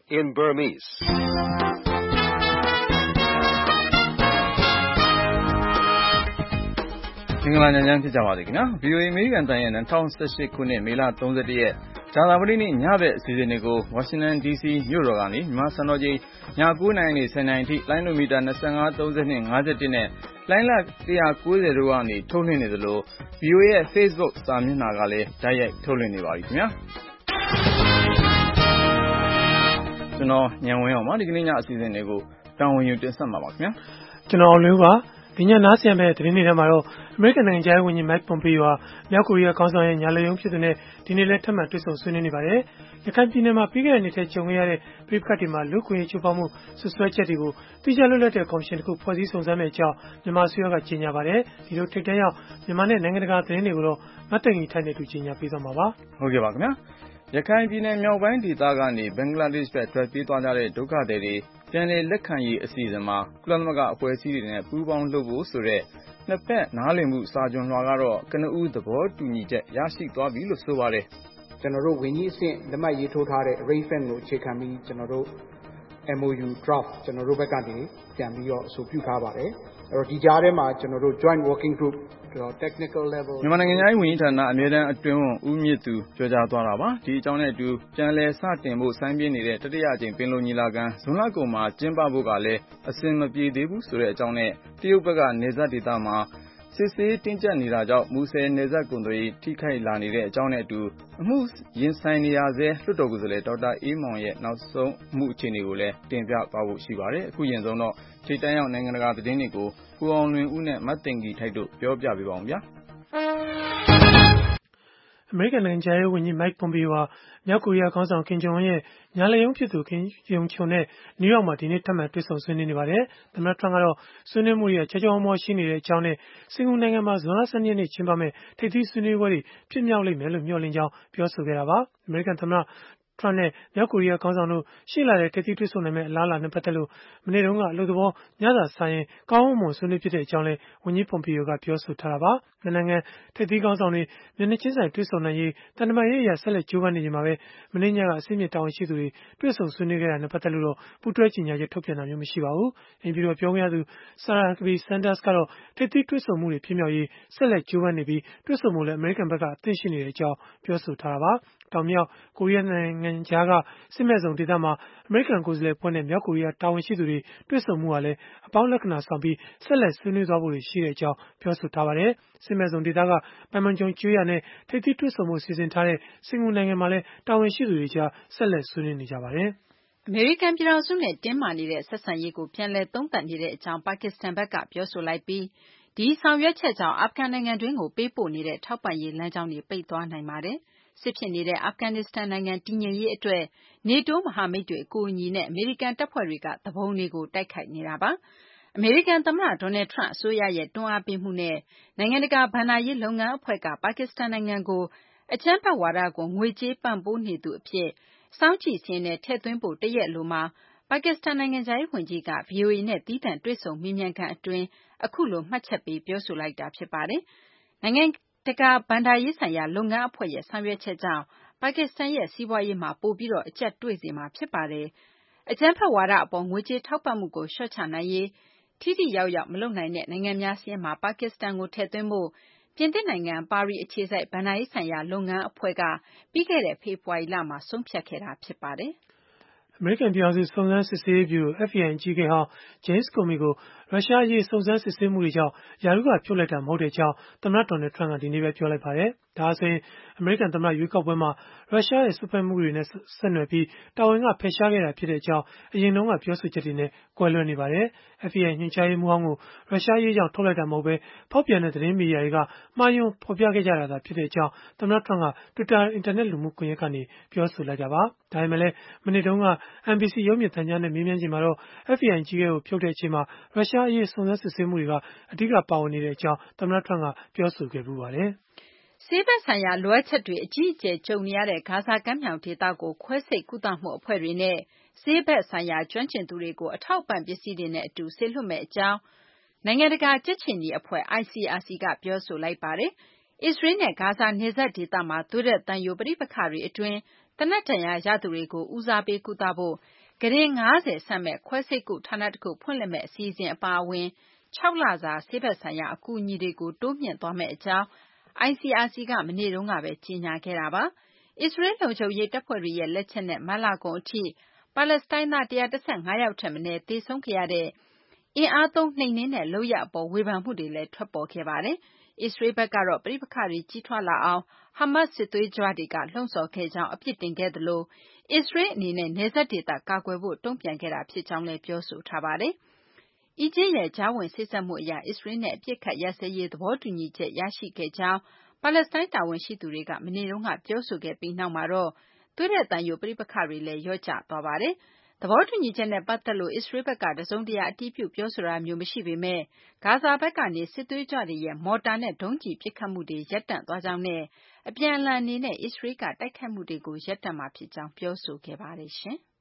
in Burmese. ။မင်္ဂလာညချမ်းဖြစ်ကြပါစေခင်ဗျာ။ VOA အမေရိကန်တန်ရဲ့2018ခုနှစ်မေလ31ရက်ဇာတာပတိနေ့ညဘက်အစီအစဉ်တွေကို Washington DC မြို့တော်ကနေမြန်မာစံတော်ချိန်ည9:00နာရီနဲ့10:00နာရီအထိလိုင်းနိုမီတာ25 32 51နဲ့လိုင်းလ190တို့ကနေထုတ်လွှင့်နေသလို VOA ရဲ့ Facebook စာမျက်နှာကလည်းတိုက်ရိုက်ထုတ်လွှင့်နေပါပြီခင်ဗျာ။ကျွန်တော်ညံဝင်းအောင်ပါဒီကနေ့ညအစီအစဉ်တွေကိုတာဝန်ယူတင်ဆက်မှာပါခင်ဗျာ။ကျွန်တော်အောင်လို့ပါဒီညနားဆင်မဲ့သတင်းတွေထဲမှာတော့အမေရိကန်နိုင်ငံခြားရေးဝန်ကြီး Mike Pompeo ဟာမြောက်ကိုရီးယားခေါင်းဆောင်ရဲ့ညာလည်ရုံးဖြစ်သူနဲ့ဒီနေ့လည်းထပ်မံတွေ့ဆုံဆွေးနွေးနေပါတယ်။ရခိုင်ပြည်နယ်မှာပြီးခဲ့တဲ့နှစ်ထဲကြုံခဲ့ရတဲ့ပြည်ပခတ်တွေမှာလူ့ခွင့်ရေးချိုးဖောက်မှုဆွဆွဲချက်တွေကိုတိကျလွတ်လပ်တဲ့ကော်မရှင်တစ်ခုဖွဲ့စည်းစုံစမ်းမယ့်အကြောင်းမြန်မာအစိုးရကကြေညာပါတယ်။ဒီလိုထိပ်တန်းရောက်မြန်မာနဲ့နိုင်ငံတကာသတင်းတွေကိုတော့မတ်တငီထိုက်နဲ့တူကြေညာပေးသွားမှာပါ။ဟုတ်ကဲ့ပါခင်ဗျာ။ရခိုင်ပြည်နယ်မြောက်ပိုင်းဒေသကနေဘင်္ဂလားဒေ့ရှ်ဘက်ထွက်ပြေးသွားကြတဲ့ဒုက္ခသည်တွေပြန်လည်လက်ခံရေးအစီအစဉ်မှာကုလသမဂ္ဂအဖွဲ့အစည်းတွေနဲ့ပူးပေါင်းလုပ်ဖို့ဆိုတဲ့နှစ်ဖက်နားလည်မှုစာချွန်လွှာကတော့ကနဦးသဘောတူညီချက်ရရှိသွားပြီလို့ဆိုပါတယ်။ကျွန်တော်တို့ဝန်ကြီးအဆင့်လက်မှတ်ရေးထိုးထားတဲ့ arrangement ကိုအခြေခံပြီးကျွန်တော်တို့ MOU draft ကျွန်တော်တို့ဘက်ကနေပြန်ပြီးတော့အဆိုပြုထားပါတယ်။အဲ့တော့ဒီကြားထဲမှာကျွန်တော်တို့ joint working group technical level မြန်မာနိုင်ငံသားဝန်ကြီးဌာနအမြဲတမ်းအတွင်းဝန်ဦးမြင့်သူပြောကြားသွားတာပါဒီအကြောင်းနဲ့အတူပြန်လည်စတင်ဖို့ဆိုင်းပြင်းနေတဲ့တတိယအကြိမ်ပင်လုံညီလာခံဇွန်လကုန်မှာကျင်းပဖို့ကလည်းအဆင်မပြေသေးဘူးဆိုတဲ့အကြောင်းနဲ့တရုတ်ဘက်ကနေဆက်ဒေသမှာစစ်ဆေးတင်းကျပ်နေတာကြောင့်မူဆယ်နယ်စပ်ကုန်သွယ်ရေးထိခိုက်လာနေတဲ့အကြောင်းနဲ့အတူအမှုရင်ဆိုင်နေရဆဲလွှတ်တော်ကိုယ်စားလှယ်ဒေါက်တာအေးမောင်ရဲ့နောက်ဆုံးမှုအခြေအနေကိုလည်းတင်ပြသွားဖို့ရှိပါတယ်အခုရင်ဆုံးတော့ထိပ်တန်းရောက်နိုင်ငံတကာသတင်းတွေကိုကိုအောင်လွင်ဦးနဲ့မတ်တင်ကြီးထိုက်တို့ပြောပြပေးပါအောင်ဗျာအမေရိကန်နိုင်ငံခြားရေးဝန်ကြီး Mike Pompeo ဟာမြောက်ကိုရီးယားခေါင်းဆောင် Kim Jong Un ရဲ့ညာလည်ရုံးဖြစ်သူ Kim Yong Chol နဲ့နယူးယောက်မှာဒီနေ့ထပ်မံတွေ့ဆုံဆွေးနွေးနေပါတယ်။သမ္မတ Trump ကတော့ဆွေးနွေးမှုတွေချောချောမောမောရှိနေတဲ့အကြောင်းနဲ့စင်ကာပူနိုင်ငံမှာဇွန်လ12ရက်နေ့ကျင်းပမယ့်ထိပ်သီးဆွေးနွေးပွဲတွေဖြစ်မြောက်လိမ့်မယ်လို့မျှော်လင့်ကြောင်းပြောဆိုခဲ့တာပါ။အမေရိကန်သမ္မတTrump နဲ့မြောက်ကိုရီးယားခေါင်းဆောင်တို့ရှေ့လာတဲ့ထိပ်သီးတွေ့ဆုံနိုင်မယ့်အလားအလာနဲ့ပတ်သက်လို့မနေ့တုန်းကအလုပ်သဘောညစာစားရင်ကောင်းမွန်ဆွေးနွေးဖြစ်တဲ့အကြောင်းလည်းဝန်ကြီး Pompeo ကပြောဆိုထားတာပါ။နိုင်ငံထိပ်သီးခေါင်းဆောင်တွေမျက်နှာချင်းဆိုင်တွေ့ဆုံနိုင်ရေးတန်တမာရေးအရာဆက်လက်ကြိုးပမ်းနေကြမှာပဲမနေ့ညကအစိမ့်မြင့်တာဝန်ရှိသူတွေတွေ့ဆုံဆွေးနွေးခဲ့တာနဲ့ပတ်သက်လို့တော့ပူးတွဲကြေညာချက်ထုတ်ပြန်တာမျိုးမရှိပါဘူး။အိမ်ပြည်တော်ပြောခွင့်ရသူ Sarah Huckabee Sanders ကတော့ထိပ်သီးတွေ့ဆုံမှုတွေဖြစ်မြောက်ရေးဆက်လက်ကြိုးပမ်းနေပြီးတွေ့ဆုံမှုလည်းအမေရိကန်ဘက်ကအသင့်ရှိနေတဲ့အကြောင်းပြောဆိုထားတာပါ။တောင်မြောက်ကိုရီးယားနိုင်ငံကြားကစစ်မဲ့ဇုံဒေသမှာအမေရိကန်ကိုယ်စားလှယ်အဖွဲ့နဲ့မြောက်ကိုရီးယားတာဝန်ရှိသူတွေတွေ့ဆုံမှုဟာလည်းအပေါင်းလက္ခဏာဆောင်ပြီးဆက်လက်ဆွေးနွေးသွားဖို့ရှိတဲ့အကြောင်းပြောဆိုထားပါတယ်။စစ်မဲ့ဇုံဒေသကပန်မန်ဂျုံကျွေးရနဲ့ထိပ်သီးတွေ့ဆုံမှုစီစဉ်ထားတဲ့စင်ကာပူနိုင်ငံမှာလည်းတာဝန်ရှိသူတွေကြားဆက်လက်ဆွေးနွေးနေကြပါတယ်။အမေရိကန်ပြည်ထောင်စုနဲ့တင်းမာနေတဲ့ဆက်ဆံရေးကိုပြန်လည်သုံးသပ်နေတဲ့အကြောင်းပါကစ္စတန်ဘက်ကပြောဆိုလိုက်ပြီးဒီဆောင်ရွက်ချက်ကြောင့်အာဖဂန်နိုင်ငံတွင်းကိုပေးပို့နေတဲ့ထောက်ပံ့ရေးလမ်းကြောင်းတွေပိတ်သွားနိုင်ပါတယ်။စစ်ဖြစ်နေတဲ့အာဖဂန်နစ္စတန်နိုင်ငံတည်ငြိမ်ရေးအတွက်နေတိုးမဟာမိတ်တွေအကူအညီနဲ့အမေရိကန်တပ်ဖွဲ့တွေကသဘုံတွေကိုတိုက်ခိုက်နေတာပါ။အမေရိကန်သမ္မတ Donald Trump အစိုးရရဲ့တွန်းအားပေးမှုနဲ့နိုင်ငံတကာဘဏ္ဍာရေးလုပ်ငန်းအဖွဲ့ကပါကစ္စတန်နိုင်ငံကိုအကြမ်းဖက်ဝါဒကိုငွေကြေးပံ့ပိုးနေသူအဖြစ်စောင့်ကြည့်စာရင်းထဲထည့်သွင်းဖို့တရက်လိုမှာပါကစ္စတန်နိုင်ငံခြားရေးဝန်ကြီးက VOA နဲ့သီးသန့်တွေ့ဆုံမေးမြန်းခန်းအတွင်းအခုလိုမှတ်ချက်ပေးပြောဆိုလိုက်တာဖြစ်ပါတယ်။နိုင်ငံတကာဘဏ္ဍာရေးဆိုင်ရာလုပ်ငန်းအဖွဲ့ရဲ့ဆောင်ရွက်ချက်ကြောင့်ပါကစ္စတန်ရဲ့စီးပွားရေးမှာပိုပြီးအကျပ်တွေ့စေမှာဖြစ်ပါတယ်။အကြမ်းဖက်ဝါဒအပေါ်ငွေကြေးထောက်ပံ့မှုကိုလျှော့ချနိုင်ရေးထိထိရောက်ရောက်မလုပ်နိုင်တဲ့နိုင်ငံများစာရင်းမှာပါကစ္စတန်ကိုထည့်သွင်းဖို့ပြင်သစ်နိုင်ငံပါရီအခြေစိုက်ဘဏ္ဍာရေးဆိုင်ရာလုပ်ငန်းအဖွဲ့ကပြီးခဲ့တဲ့ဖေဖော်ဝါရီလမှာဆုံးဖြတ်ခဲ့တာဖြစ်ပါတယ်။အမေရိကန်ပြည်ထောင်စုစုံစမ်းစစ်ဆေးရေးဗျူရို FBI အကြီးအကဲဟောင်း James Comey ကိုရုရှားအရေးစုံစမ်းစစ်ဆေးမှုတွေကြောင့်ရာထူးကဖြုတ်လိုက်တာမဟုတ်ကြောင်းသမ္မတ Donald Trump ကဒီနေ့ပဲပြောလိုက်ပါတယ်။ဒါဆိုရင်အမေရိကန်သမ္မတရွေးကောက်ပွဲမှာရုရှားရဲ့စွက်ဖက်မှုတွေနဲ့ဆက်နွယ်ပြီးတာဝန်ကဖယ်ရှားခဲ့တာဖြစ်ကြောင်းအရင်တုန်းကပြောဆိုချက်တွေနဲ့ကွဲလွဲနေပါတယ်။ FBI ညွှန်ကြားရေးမှူးဟောင်းကိုရုရှားရေးကြောင့်ထုတ်လိုက်တာမဟုတ်ဘဲဖောက်ပြန်တဲ့သတင်းမီဒီယာတွေကမှားယွင်းဖော်ပြခဲ့ကြတာသာဖြစ်ကြောင်းသမ္မတ Trump က Twitter အင်တာနက်လူမှုကွန်ရက်ကနေပြောဆိုလိုက်တာပါ။ဒါပေမဲ့လည်းမနေ့တုန်းက NBC ရုပ်မြင်သံကြားနဲ့မေးမြန်းချိန်မှာတော့ FBI အကြီးအကဲကိုဖြုတ်တဲ့အချိန်မှာရုရှားအရေးစုံစမ်းစစ်ဆေးမှုတွေကအဓိကပါဝင်နေကြောင်းသမ္မတ Trump ကပြောဆိုခဲ့ဖူးပါတယ်။ဆေးဘက်ဆိုင်ရာလိုအပ်ချက်တွေအကြီးအကျယ်ကြုံနေရတဲ့ဂါဇာကမ်းမြောင်ဒေသကိုခွဲစိတ်ကုသမှုအဖွဲ့တွေနဲ့ဆေးဘက်ဆိုင်ရာကျွမ်းကျင်သူတွေကိုအထောက်အပံ့ပစ္စည်းတွေနဲ့အတူစေလွှတ်မယ့်အကြောင်းနိုင်ငံတကာကြက်ခြေနီအဖွဲ့ ICRC ကပြောဆိုလိုက်ပါတယ်။အစ္စရေးနဲ့ဂါဇာနယ်စပ်ဒေသမှာသွေးထွက်သံယိုပဋိပက္ခတွေအတွင်းသေနတ်ဒဏ်ရာရသူတွေကိုဦးစားပေးကုသဖို့ကုတင်50ဆန့်မဲ့ခွဲစိတ်ကုဌာနတခုဖွင့်လှစ်မဲ့အစီအစဉ်အပါအဝင်6 လစာဆေးဘက်ဆိုင်ရာအကူအညီတွေကိုတိုးမြှင့်သွားမယ့်အကြောင်း ICRC ကမနေ့တုန်းကပဲကြေညာခဲ့တာပါ။အစ္စရေးလုံခြုံရေးတပ်ဖွဲ့တွေရဲ့လက်ချက်နဲ့မတ်လကုန်အထိပါလက်စတိုင်းသား115ယောက်ထက်မနည်းသေဆုံးခဲ့ရတဲ့အင်အားသုံးနှိမ်နင်းတဲ့လုပ်ရပ်အပေါ်ဝေဖန်မှုတွေလည်းထွက်ပေါ်ခဲ့ပါတယ်။အစ္စရေးဘက်ကတော့ပဋိပက္ခတွေကြီးထွားလာအောင်ဟာမတ်စစ်သွေးကြွတွေကလှုံ့ဆော်ခဲ့ကြောင်းအပြစ်တင်ခဲ့သလိုအစ္စရေးအနေနဲ့နယ်စပ်ဒေသကာကွယ်ဖို့တုံ့ပြန်ခဲ့တာဖြစ်ကြောင်းလည်းပြောဆိုထားပါတယ်။အီဂျစ်ရဲ့ကြားဝင်စေ့စပ်မှုအရအစ္စရေးနဲ့အပြစ်ခတ်ရပ်စဲရေးသဘောတူညီချက်ရရှိခဲ့ကြောင်းပါလက်စတိုင်းတာဝန်ရှိသူတွေကမနေ့တုန်းကပြောဆိုခဲ့ပြီးနောက်မှာတော့သွေးတဲ့တန်ယိုပဋိပက္ခတွေလည်းလျော့ကျသွားပါတယ်။သဘောတူညီချက်နဲ့ပတ်သက်လို့အစ္စရေးဘက်ကတစုံတရာအတည်ပြုပြောဆိုတာမျိုးမရှိပေမဲ့ဂါဇာဘက်ကနေစစ်သွေးကြွတွေရဲ့မော်တာနဲ့ဒုံးကျည်ပစ်ခတ်မှုတွေရပ်တန့်သွားကြောင်းနဲ့အပြန်အလှန်အနေနဲ့အစ္စရေးကတိုက်ခိုက်မှုတွေကိုရပ်တန့်မှာဖြစ်ကြောင်းပြောဆိုခဲ့ပါတယ်ရှင်။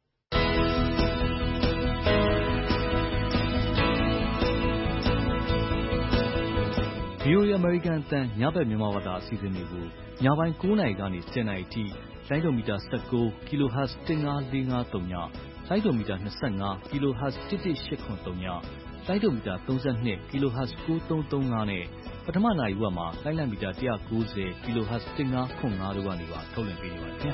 VOA အမေရိကန်အသံညဘက်မြန်မာဘာသာအစီအစဉ်တွေကိုညပိုင်း9:00 နာရီကနေ10:00 နာရီထိလိုင်းဒိုမီတာ19 kHz 15453ညလိုင်းဒိုမီတာ25 kHz 11883ညလိုင်းဒိုမီတာ32 kHz 9335နဲ့ပထမနာရီဝက်မှာလိုင်းလံမီတာ190 kHz 1505တို့ကနေပါထုတ်လွှင့်ပေးနေပါတယ်ခင်ဗျာ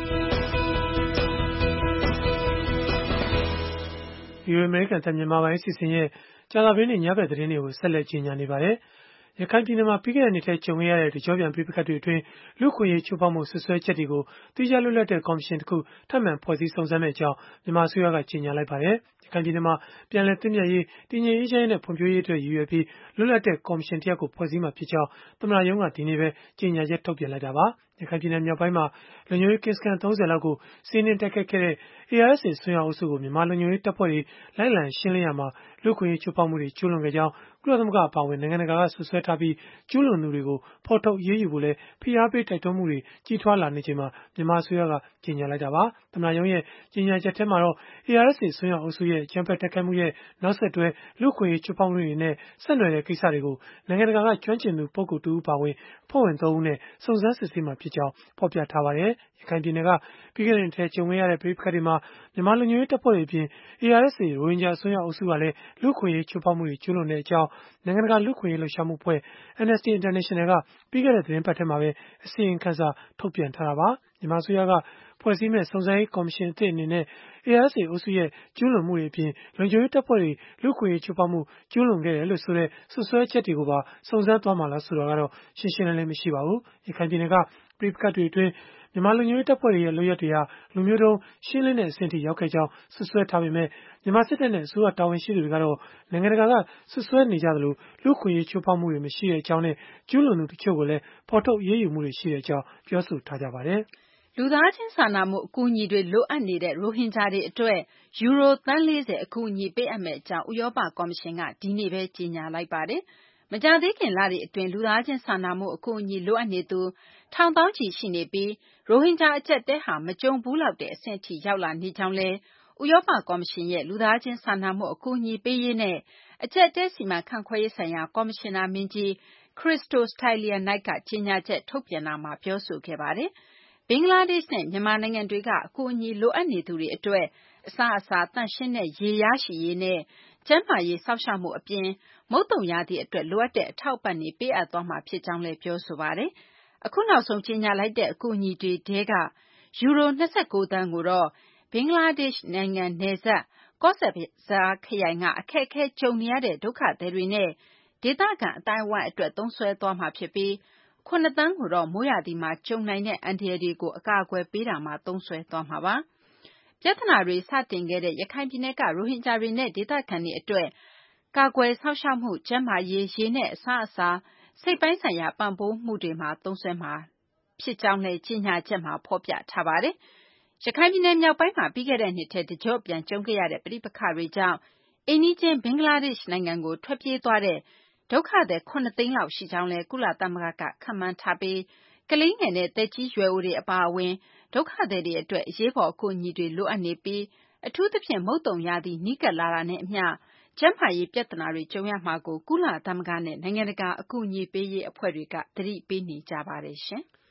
။ VOA အမေရိကန်အသံမြန်မာပိုင်းအစီအစဉ်ရဲ့ကြာသပတေးနေ့ညဘက်သတင်းတွေကိုဆက်လက်ကြီးညာနေပါတယ်။ရခိုင်ပြည်နယ်မှာပြီးခဲ့တဲ့နှစ်ထဲကြုံခဲ့ရတဲ့တကြောပြန်ပဋိပက္ခတွေအတွင်းလူ့ခွင့်ရေးချိုးဖောက်မှုဆွဆွဲချက်တွေကိုတိကျလွတ်လပ်တဲ့ကော်မရှင်တစ်ခုထပ်မံဖွဲ့စည်းစုံစမ်းမယ့်အကြောင်းမြန်မာအစိုးရကကြေညာလိုက်ပါတယ်။ရခိုင်ပြည်နယ်မှာပြန်လည်သင့်မြတ်ရေးတည်ငြိမ်အေးချမ်းရေးနဲ့ဖွံ့ဖြိုးရေးအတွက်ရည်ရွယ်ပြီးလွတ်လပ်တဲ့ကော်မရှင်တစ်ရပ်ကိုဖွဲ့စည်းမှာဖြစ်ကြောင်းသမ္မတရုံးကဒီနေ့ပဲကြေညာချက်ထုတ်ပြန်လိုက်တာပါ။ရခိုင်ပြည်နယ်မြောက်ပိုင်းမှာလုံခြုံရေးကင်းစခန်း30လောက်ကိုစီးနင်းတိုက်ခိုက်ခဲ့တဲ့ ARSA ဆွေးနွေးအုပ်စုကိုမြန်မာလုံခြုံရေးတပ်ဖွဲ့တွေလိုက်လံရှင်းလင်းရာမှာလူ့ခွင့်ရေးချိုးဖောက်မှုတွေကျူးလွန်ခဲ့ကြောင်းကုလသမဂ္ဂအပါအဝင်နိုင်ငံတကာကဆွဆွဲထားပြီးကျူးလွန်သူတွေကိုဖော်ထုတ်အရေးယူဖို့လည်းဖိအားပေးတိုက်တွန်းမှုတွေကြီးထွားလာနေချိန်မှာမြန်မာအစိုးရကကြေညာလိုက်တာပါ။သမ္မတရုံးရဲ့ကြေညာချက်ထဲမှာတော့ ARSA ဆွေးနွေးအုပ်စုရဲ့အကြမ်းဖက်တိုက်ခိုက်မှုရဲ့နောက်ဆက်တွဲလူ့ခွင့်ရေးချိုးဖောက်မှုတွေနဲ့ဆက်နွယ်တဲ့ကိစ္စတွေကိုနိုင်ငံတကာကကျွမ်းကျင်သူပုဂ္ဂိုလ်တဦးပါဝင်အဖွဲ့ဝင်3ဦးနဲ့စုံစမ်းစစ်ဆေးမှာဖြစ်ကြောင်းဖော်ပြထားပါတယ်။ရခိုင်ပြည်နယ်ကပြီးခဲ့တဲ့နှစ်ထဲကြုံခဲ့ရတဲ့ပဋိပက္ခတွေမှာမြန်မာလူမျိုးရေးတပ်ဖွဲ့တွေအပြင် ARSA ရိုဟင်ဂျာအစွန်းရောက်အုပ်စုကလည်းလူ့ခွင့်ရေးချိုးဖောက်မှုတွေကျူးလွန်တဲ့အကြောင်းနိုင်ငံတကာလူ့ခွင့်ရေးလှုပ်ရှားမှုအဖွဲ့ Amnesty International ကပြီးခဲ့တဲ့သတင်းပတ်ထဲမှာပဲအစီရင်ခံစာထုတ်ပြန်ထားတာပါ။မြန်မာအစိုးရကဖွဲ့စည်းမဲ့စုံစမ်းရေးကော်မရှင်အသစ်အနေနဲ့ ARSA အုပ်စုရဲ့ကျူးလွန်မှုတွေအပြင်လုံခြုံရေးတပ်ဖွဲ့တွေလူ့ခွင့်ရေးချိုးဖောက်မှုကျူးလွန်ခဲ့တယ်လို့ဆိုတဲ့ဆွဆွဲချက်တွေကိုပါစုံစမ်းသွားမှာလားဆိုတာကတော့ရှင်းရှင်းလင်းလင်းမရှိပါဘူး။ရခိုင်ပြည်နယ်ကပဋိပက္ခတွေအတွင်းမြန်မာလူမျိုးရေးတပ်ဖွဲ့တွေရဲ့လုပ်ရက်တွေဟာလူမျိုးတုံးရှင်းလင်းတဲ့အဆင့်ထိရောက်ခဲ့ကြောင်းဆွဆွဲထားပေမဲ့မြန်မာစစ်တပ်နဲ့အစိုးရတာဝန်ရှိသူတွေကတော့နိုင်ငံတကာကဆွဆွဲနေကြသလိုလူ့ခွင့်ရေးချိုးဖောက်မှုတွေမရှိတဲ့အကြောင်းနဲ့ကျူးလွန်သူတချို့ကိုလည်းဖော်ထုတ်အရေးယူမှုတွေရှိတဲ့အကြောင်းပြောဆိုထားကြပါတယ်။လူသားချင်းစာနာမှုအကူအညီတွေလိုအပ်နေတဲ့ရိုဟင်ဂျာတွေအတွက်ယူရိုသန်း40အကူအညီပေးအပ်မယ့်အကြောင်းဥရောပကော်မရှင်ကဒီနေ့ပဲကြေညာလိုက်ပါတယ်။မကြာသေးခင်လတွေအတွင်းလူသားချင်းစာနာမှုအကူအညီလိုအပ်နေသူထောင်သောင်းချီရှိနေပြီးရိုဟင်ဂျာအကျပ်တဲဟာမကြုံဘူးလောက်တဲ့အဆင့်အထိရောက်လာနေကြောင်းလည်းဥရောပကော်မရှင်ရဲ့လူသားချင်းစာနာမှုအကူအညီပေးရေးနဲ့အကျပ်တဲစီမံခန့်ခွဲရေးဆိုင်ရာကော်မရှင်နာမင်းကြီး Christos Stylianides ကကြေညာချက်ထုတ်ပြန်တာမှာပြောဆိုခဲ့ပါတယ်။ဘင်္ဂလားဒေ့ရှ်နဲ့မြန်မာနိုင်ငံတွေကအကူအညီလိုအပ်နေသူတွေအတွက်အစားအစာသန့်ရှင်းတဲ့ရေရရှိရေးနဲ့ကျန်းမာရေးစောင့်ရှောက်မှုအပြင်မုတ်သုံရာသီအတွက်လိုအပ်တဲ့အထောက်အပံ့တွေပေးအပ်သွားမှာဖြစ်ကြောင်းလည်းပြောဆိုပါတယ်။အခုနောက်ဆုံးကြေညာလိုက်တဲ့အကူအညီတွေထဲကယူရို29သန်းကိုတော့ဘင်္ဂလားဒေ့ရှ်နိုင်ငံနယ်စပ်ကော့ဆက်ဘဇားခရိုင်ကအခက်အခဲကြုံနေရတဲ့ဒုက္ခသည်တွေနဲ့ဒေသခံအသိုင်းအဝိုင်းအတွက်သုံးစွဲသွားမှာဖြစ်ပြီး9သန်းကိုတော့မိုးရာသီမှာကြုံနိုင်တဲ့အန္တရာယ်တွေကိုအကာအကွယ်ပေးတာမှာသုံးစွဲသွားမှာပါ။ပြဿနာတွေစတင်ခဲ့တဲ့ရခိုင်ပြည်နယ်ကရိုဟင်ဂျာတွေနဲ့ဒေသခံတွေအတွက်ကာကွယ်စောင့်ရှောက်မှုကျန်းမာရေးရေနဲ့အစားအစာစိတ်ပိုင်းဆိုင်ရာပံ့ပိုးမှုတွေမှာသုံးစွဲမှာဖြစ်ကြောင်းလည်းကြေညာချက်မှာဖော်ပြထားပါတယ်။ရခိုင်ပြည်နယ်မြောက်ပိုင်းမှာပြီးခဲ့တဲ့နှစ်ထဲတကြော့ပြန်ကြုံခဲ့ရတဲ့ပဋိပက္ခတွေကြောင့်အိမ်နီးချင်းဘင်္ဂလားဒေ့ရှ်နိုင်ငံကိုထွက်ပြေးသွားတဲ့ဒုက္ခသည်9သိန်းလောက်ရှိကြောင်းလည်းကုလသမဂ္ဂကခန့်မှန်းထားပြီးကလေးငယ်နဲ့သက်ကြီးရွယ်အိုတွေအပါအဝင်ဒုက္ခသည်တွေအတွက်အရေးပေါ်အကူအညီတွေလိုအပ်နေပြီးအထူးသဖြင့်မုတ်သုံရာသီနီးကပ်လာတာနဲ့အမျှကျန်းမာရေးပြဿနာတွေကြုံရမှာကိုကုလသမဂ္ဂနဲ့နိုင်ငံတကာအကူအညီပေးရေးအဖွဲ့တွေကသတိပေးနေကြပါတယ်ရှင်။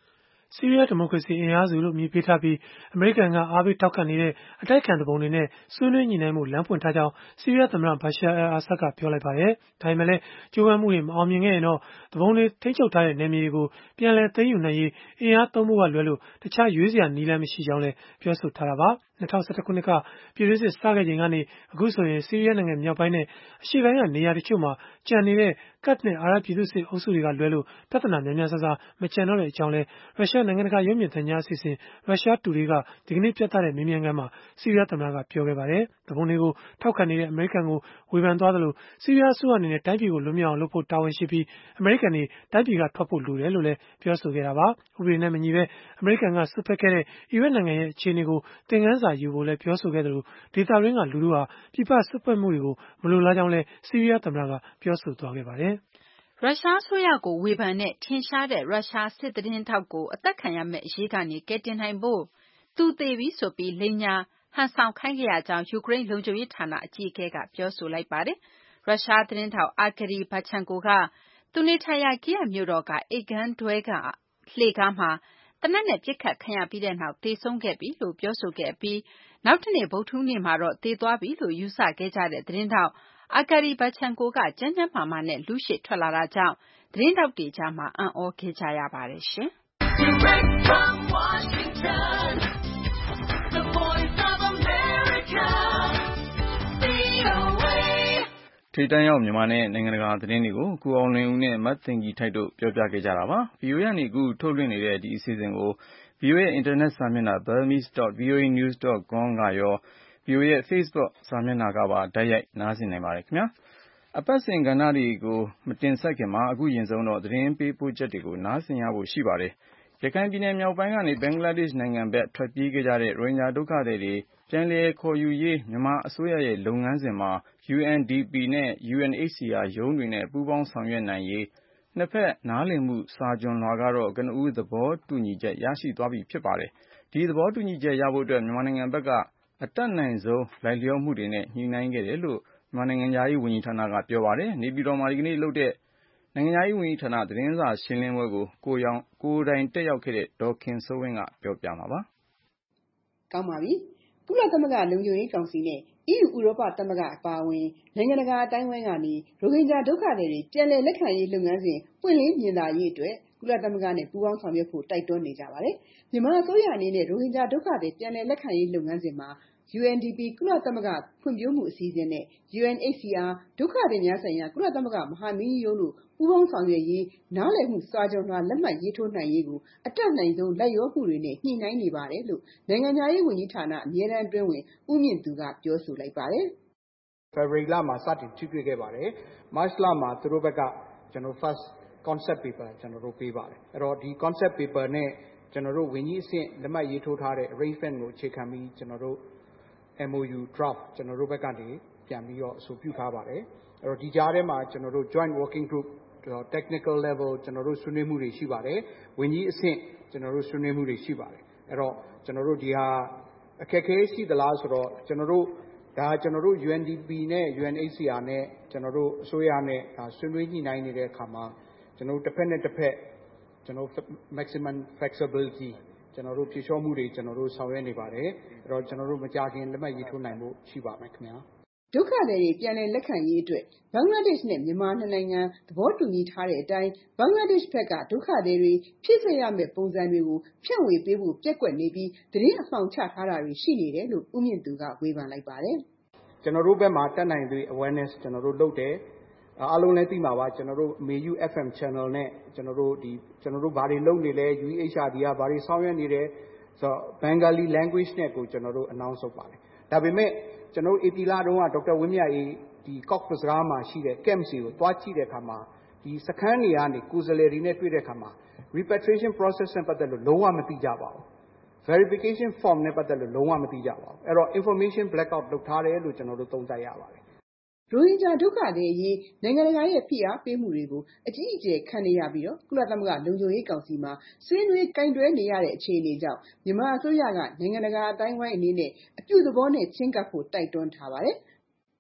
ဆီးရီးယားဒီမိုကရေစီအင်အားစုလို့အမည်ပေးထားပြီး အမေရိကန်ကအားပေးထောက်ခံနေတဲ့အတိုက်အခံသူပုန်တွေနဲ့ဆွေးနွေးညှိနှိုင်းမှုလမ်းဖွင့်ထားကြောင်းဆီးရီးယားသမ္မတ Bashar al-Assad ကပြောလိုက်ပါတယ်။ဒါပေမဲ့လည်းကြိုးပမ်းမှုတွေမအောင်မြင်ခဲ့ရင်တော့သူပုန်တွေထိန်းချုပ်ထားတဲ့နယ်မြေတွေကိုပြန်လည်သိမ်းယူနိုင်ရေးအင်အားသုံးဖို့ကလွဲလို့တခြားရွေးစရာနည်းလမ်းမရှိကြောင်းလည်းပြောဆိုထားတာပါ။2011 ခုနှစ်ကပြည်တွင်းစစ်စခဲ့ချိန်ကနေအခုဆိုရင်ဆီးရီးယားနိုင်ငံမြောက်ပိုင်းနဲ့အရှေ့ပိုင်းကနေရာတချို့မှာကျန်နေတဲ့ကတ်နဲ့အာရပ်ပြည်သူ့စစ်အုပ်စုတွေကလွဲလို့ပြဿနာများများစားစားမကျန်တော့တဲ့အကြောင်းလည်းရုရှားနိုင်ငံတကာရုပ်မြင်သံကြားအစီအစဉ် Russia Today ကဒီကနေ့ပြသတဲ့မေးမြန်းခန်းမှာဆီးရီးယားသမ္မတကပြောခဲ့ပါတယ်။သူပုန်တွေကိုထောက်ခံနေတဲ့အမေရိကန်ကိုဝေဖန်သွားသလိုဆီးရီးယားအစိုးရအနေနဲ့တိုင်းပြည်ကိုလွတ်မြောက်အောင်လုပ်ဖို့တာဝန်ရှိပြီးအမေရိကန်တွေတိုင်းပြည်ကထွက်ဖို့လိုတယ်လို့လည်းပြောဆိုခဲ့တာပါ။ဥပဒေနဲ့မညီဘဲအမေရိကန်ကစွပ်ဖက်ခဲ့တဲ့အီရတ်နိုင်ငံရဲ့အခြေအနေကိုသင်ခန်းစာယူဖို့လည်းပြောဆိုခဲ့သလိုဒေသတွင်းကလူထုဟာပြည်ပစွပ်ဖက်မှုတွေကိုမလိုလားကြောင်းလည်းဆီးရီးယားသမ္မတကပြောဆိုသွားခဲ့ပါတယ်။ရုရှားအစိုးရကိုဝေဖန်တဲ့ထင်ရှားတဲ့ရုရှားစစ်သတင်းထောက်ကိုအသတ်ခံရမယ့်အရေးကနေကယ်တင်နိုင်ဖို့သူသေပြီဆိုပြီးလိမ်ညာဟန်ဆောင်ခိုင်းခဲ့ရကြောင်းယူကရိန်းလုံခြုံရေးဌာနအကြီးအကဲကပြောဆိုလိုက်ပါတယ်။ရုရှားသတင်းထောက် Arkady Babchenko ကသူနေထိုင်ရာ Kyiv မြို့တော်က အိမ်ခန်းတွဲကလှေကားမှာသေနတ်နဲ့ပစ်ခတ်ခံရပြီးနောက်သေဆုံးခဲ့ပြီလို့ပြောဆိုခဲ့ပြီးနောက်တနေ့ဗုဒ္ဓဟူးနေ့မှာတော့သေသွားပြီလို့ယူဆခဲ့ကြတဲ့သတင်းထောက်Arkady Babchenko ကကျန်းကျန်းမာမာနဲ့လူရှေ့ထွက်လာတာကြောင့်သတင်းထောက်တွေကြားမှာအံ့ဩခဲ့ကြရပါတယ်။ Direct from Washington, the voice of America, VOA ထိပ်တန်းရောက်မြန်မာနဲ့နိုင်ငံတကာသတင်းတွေကိုကိုအောင်လွင်ဦးနဲ့မသိင်္ဂီထိုက်တို့ပြောပြခဲ့ကြတာပါ။ VOA ကနေအခုထုတ်လွှင့်နေတဲ့ဒီအစီအစဉ်ကို VOA ရဲ့အင်တာနက်စာမျက်နှာ burmese.voanews.com ကရော VOA ရဲ့ Facebook စာမျက်နှာကပါတိုက်ရိုက်နားဆင်နိုင်ပါတယ်ခင်ဗျာ။အပတ်စဉ်ကဏ္ဍတွေကိုမတင်ဆက်ခင်မှာအခုရင်ဆုံးတော့သတင်းပေးပို့ချက်တွေကိုနားဆင်ရဖို့ရှိပါတယ်။ရခိုင်ပြည်နယ်မြောက်ပိုင်းကနေဘင်္ဂလားဒေ့ရှ်နိုင်ငံဘက်ထွက်ပြေးခဲ့ကြတဲ့ရိုဟင်ဂျာဒုက္ခသည်တွေပြန်လည်ခေါ်ယူရေးမြန်မာအစိုးရရဲ့လုပ်ငန်းစဉ်မှာ UNDP နဲ့ UNHCR ရုံးတွေနဲ့ပူးပေါင်းဆောင်ရွက်နိုင်ရေးနှစ်ဖက်နားလည်မှုစာချွန်လွှာကတော့ကနဦးသဘောတူညီချက်ရရှိသွားပြီဖြစ်ပါတယ်။ဒီသဘောတူညီချက်ရဖို့အတွက်မြန်မာနိုင်ငံဘက်ကအတတ်နိုင်ဆုံးလိုက်လျောမှုတွေနဲ့ညှိနှိုင်းခဲ့တယ်လို့မြန်မာနိုင်ငံသားရေးဝန်ကြီးဌာနကပြောပါတယ်။နေပြည်တော်မှာဒီကနေ့လုပ်တဲ့နိုင်ငံသားရေးဝန်ကြီးဌာနသတင်းစာရှင်းလင်းပွဲကိုကိုယ်တိုင်တက်ရောက်ခဲ့တဲ့ဒေါ်ခင်စိုးဝင်းကပြောပြမှာပါ။ကောင်းပါပြီ။ကုလသမဂ္ဂလုံခြုံရေးကောင်စီနဲ့ EU ဥရောပသမဂ္ဂအပါအဝင်နိုင်ငံတကာအတိုင်းအဝိုင်းကနေရိုဟင်ဂျာဒုက္ခသည်တွေပြန်လည်လက်ခံရေးလုပ်ငန်းစဉ်ပွင့်လင်းမြင်သာရေးအတွက်ကုလသမဂ္ဂနဲ့ပူးပေါင်းဆောင်ရွက်ဖို့တိုက်တွန်းနေကြပါတယ်။မြန်မာအစိုးရအနေနဲ့ရိုဟင်ဂျာဒုက္ခသည်ပြန်လည်လက်ခံရေးလုပ်ငန်းစဉ်မှာ UNDP ကုလသမဂ္ဂဖွံ့ဖြိုးမှုအစီအစဉ်နဲ့ UNHCR ဒုက္ခသည်များဆိုင်ရာကုလသမဂ္ဂမဟာမင်းကြီးရုံးတို့ပူးပေါင်းဆောင်ရွက်ရေးနားလည်မှုစာချွန်လွှာလက်မှတ်ရေးထိုးနိုင်ရေးကိုအတတ်နိုင်ဆုံးလိုက်လျောမှုတွေနဲ့ညှိနှိုင်းနေပါတယ်လို့နိုင်ငံခြားရေးဝန်ကြီးဌာနအမြဲတမ်းအတွင်းဝန်ဦးမြင့်သူကပြောဆိုလိုက်ပါတယ်။ February လမှာစတင်ထိတွေ့ခဲ့ပါတယ်။ March လမှာသူတို့ဘက်ကfirst concept paper ပေးပါတယ်။အဲ့တော့ဒီ concept paper နဲ့ဝန်ကြီးအဆင့်လက်မှတ်ရေးထိုးထားတဲ့ arrangement ကိုအခြေခံပြီးMOU draft တို့ဘက်ကနေပြန်ပြီးတော့အဆိုပြုထားပါတယ်။အဲ့တော့ဒီကြားထဲမှာjoint working group technical level ဆွေးနွေးမှုတွေရှိပါတယ်။ဝန်ကြီးအဆင့်ဆွေးနွေးမှုတွေရှိပါတယ်။အဲ့တော့ဒီဟာအခက်အခဲရှိသလားဆိုတော့ဒါUNDP နဲ့ UNHCR နဲ့အစိုးရနဲ့ဆွေးနွေးညှိနှိုင်းနေတဲ့အခါမှာတစ်ဖက်နဲ့တစ်ဖက်maximum flexibility ဖြေလျှော့မှုတွေဆောင်ရွက်နေပါတယ်။အဲ့တော့မကြာခင်လက်မှတ်ရေးထိုးနိုင်ဖို့ရှိပါမယ်ခင်ဗျာ။ဒုက္ခသည်တွေပြန်လည်လက်ခံရေးအတွက်ဘင်္ဂလားဒေ့ရှ်နဲ့မြန်မာနှစ်နိုင်ငံသဘောတူညီထားတဲ့အတိုင်းဘင်္ဂလားဒေ့ရှ်ဘက်ကဒုက္ခသည်တွေဖြည့်စွက်ရမယ့်ပုံစံတွေကိုဖြန့်ဝေပေးဖို့ပျက်ကွက်နေပြီးသတင်းအမှောင်ချထားတာတွေရှိနေတယ်လို့ဦးမြင့်သူကဝေဖန်လိုက်ပါတယ်။ကျွန်တော်တို့ဘက်မှာတတ်နိုင်တဲ့ awareness လုပ်တယ်။အားလုံးလည်းသိမှာပါMayu FM channel နဲ့ဘာတွေလုပ်နေလဲ UEHRD ကဘာတွေဆောင်ရွက်နေတယ်ဆိုတော့ Bengali language နဲ့ကိုannounce လုပ်ပါတယ်။ဒါပေမဲ့ဧပြီလတုန်းကဒေါက်တာဝင်းမြတ်အေးCox's Bazar မှာရှိတဲ့ camp တွေကိုသွားကြည့်တဲ့အခါမှာဒီစခန်းတွေကနေကိုယ်စားလှယ်တွေနဲ့တွေ့တဲ့အခါမှာ repatriation process နဲ့ပတ်သက်လို့လုံးဝမသိကြပါဘူး။ verification form နဲ့ပတ်သက်လို့လုံးဝမသိကြပါဘူး။အဲ့တော့ information blackout လုပ်ထားတယ်လို့သုံးသပ်ရပါတယ်။ရိုဟင်ဂျာဒုက္ခသည်အရေးနိုင်ငံတကာရဲ့ဖိအားပေးမှုတွေကိုအကြီးအကျယ်ခံနေရပြီးကုလသမဂ္ဂလုံခြုံရေးကောင်စီမှာဆွေးနွေးကိုင်တွယ်နေရတဲ့အခြေအနေကြောင့်မြန်မာအစိုးရကနိုင်ငံတကာအတိုင်းအဝိုင်းအနေနဲ့အပြုသဘောနဲ့ချဉ်းကပ်ဖို့တိုက်တွန်းထားပါတယ်။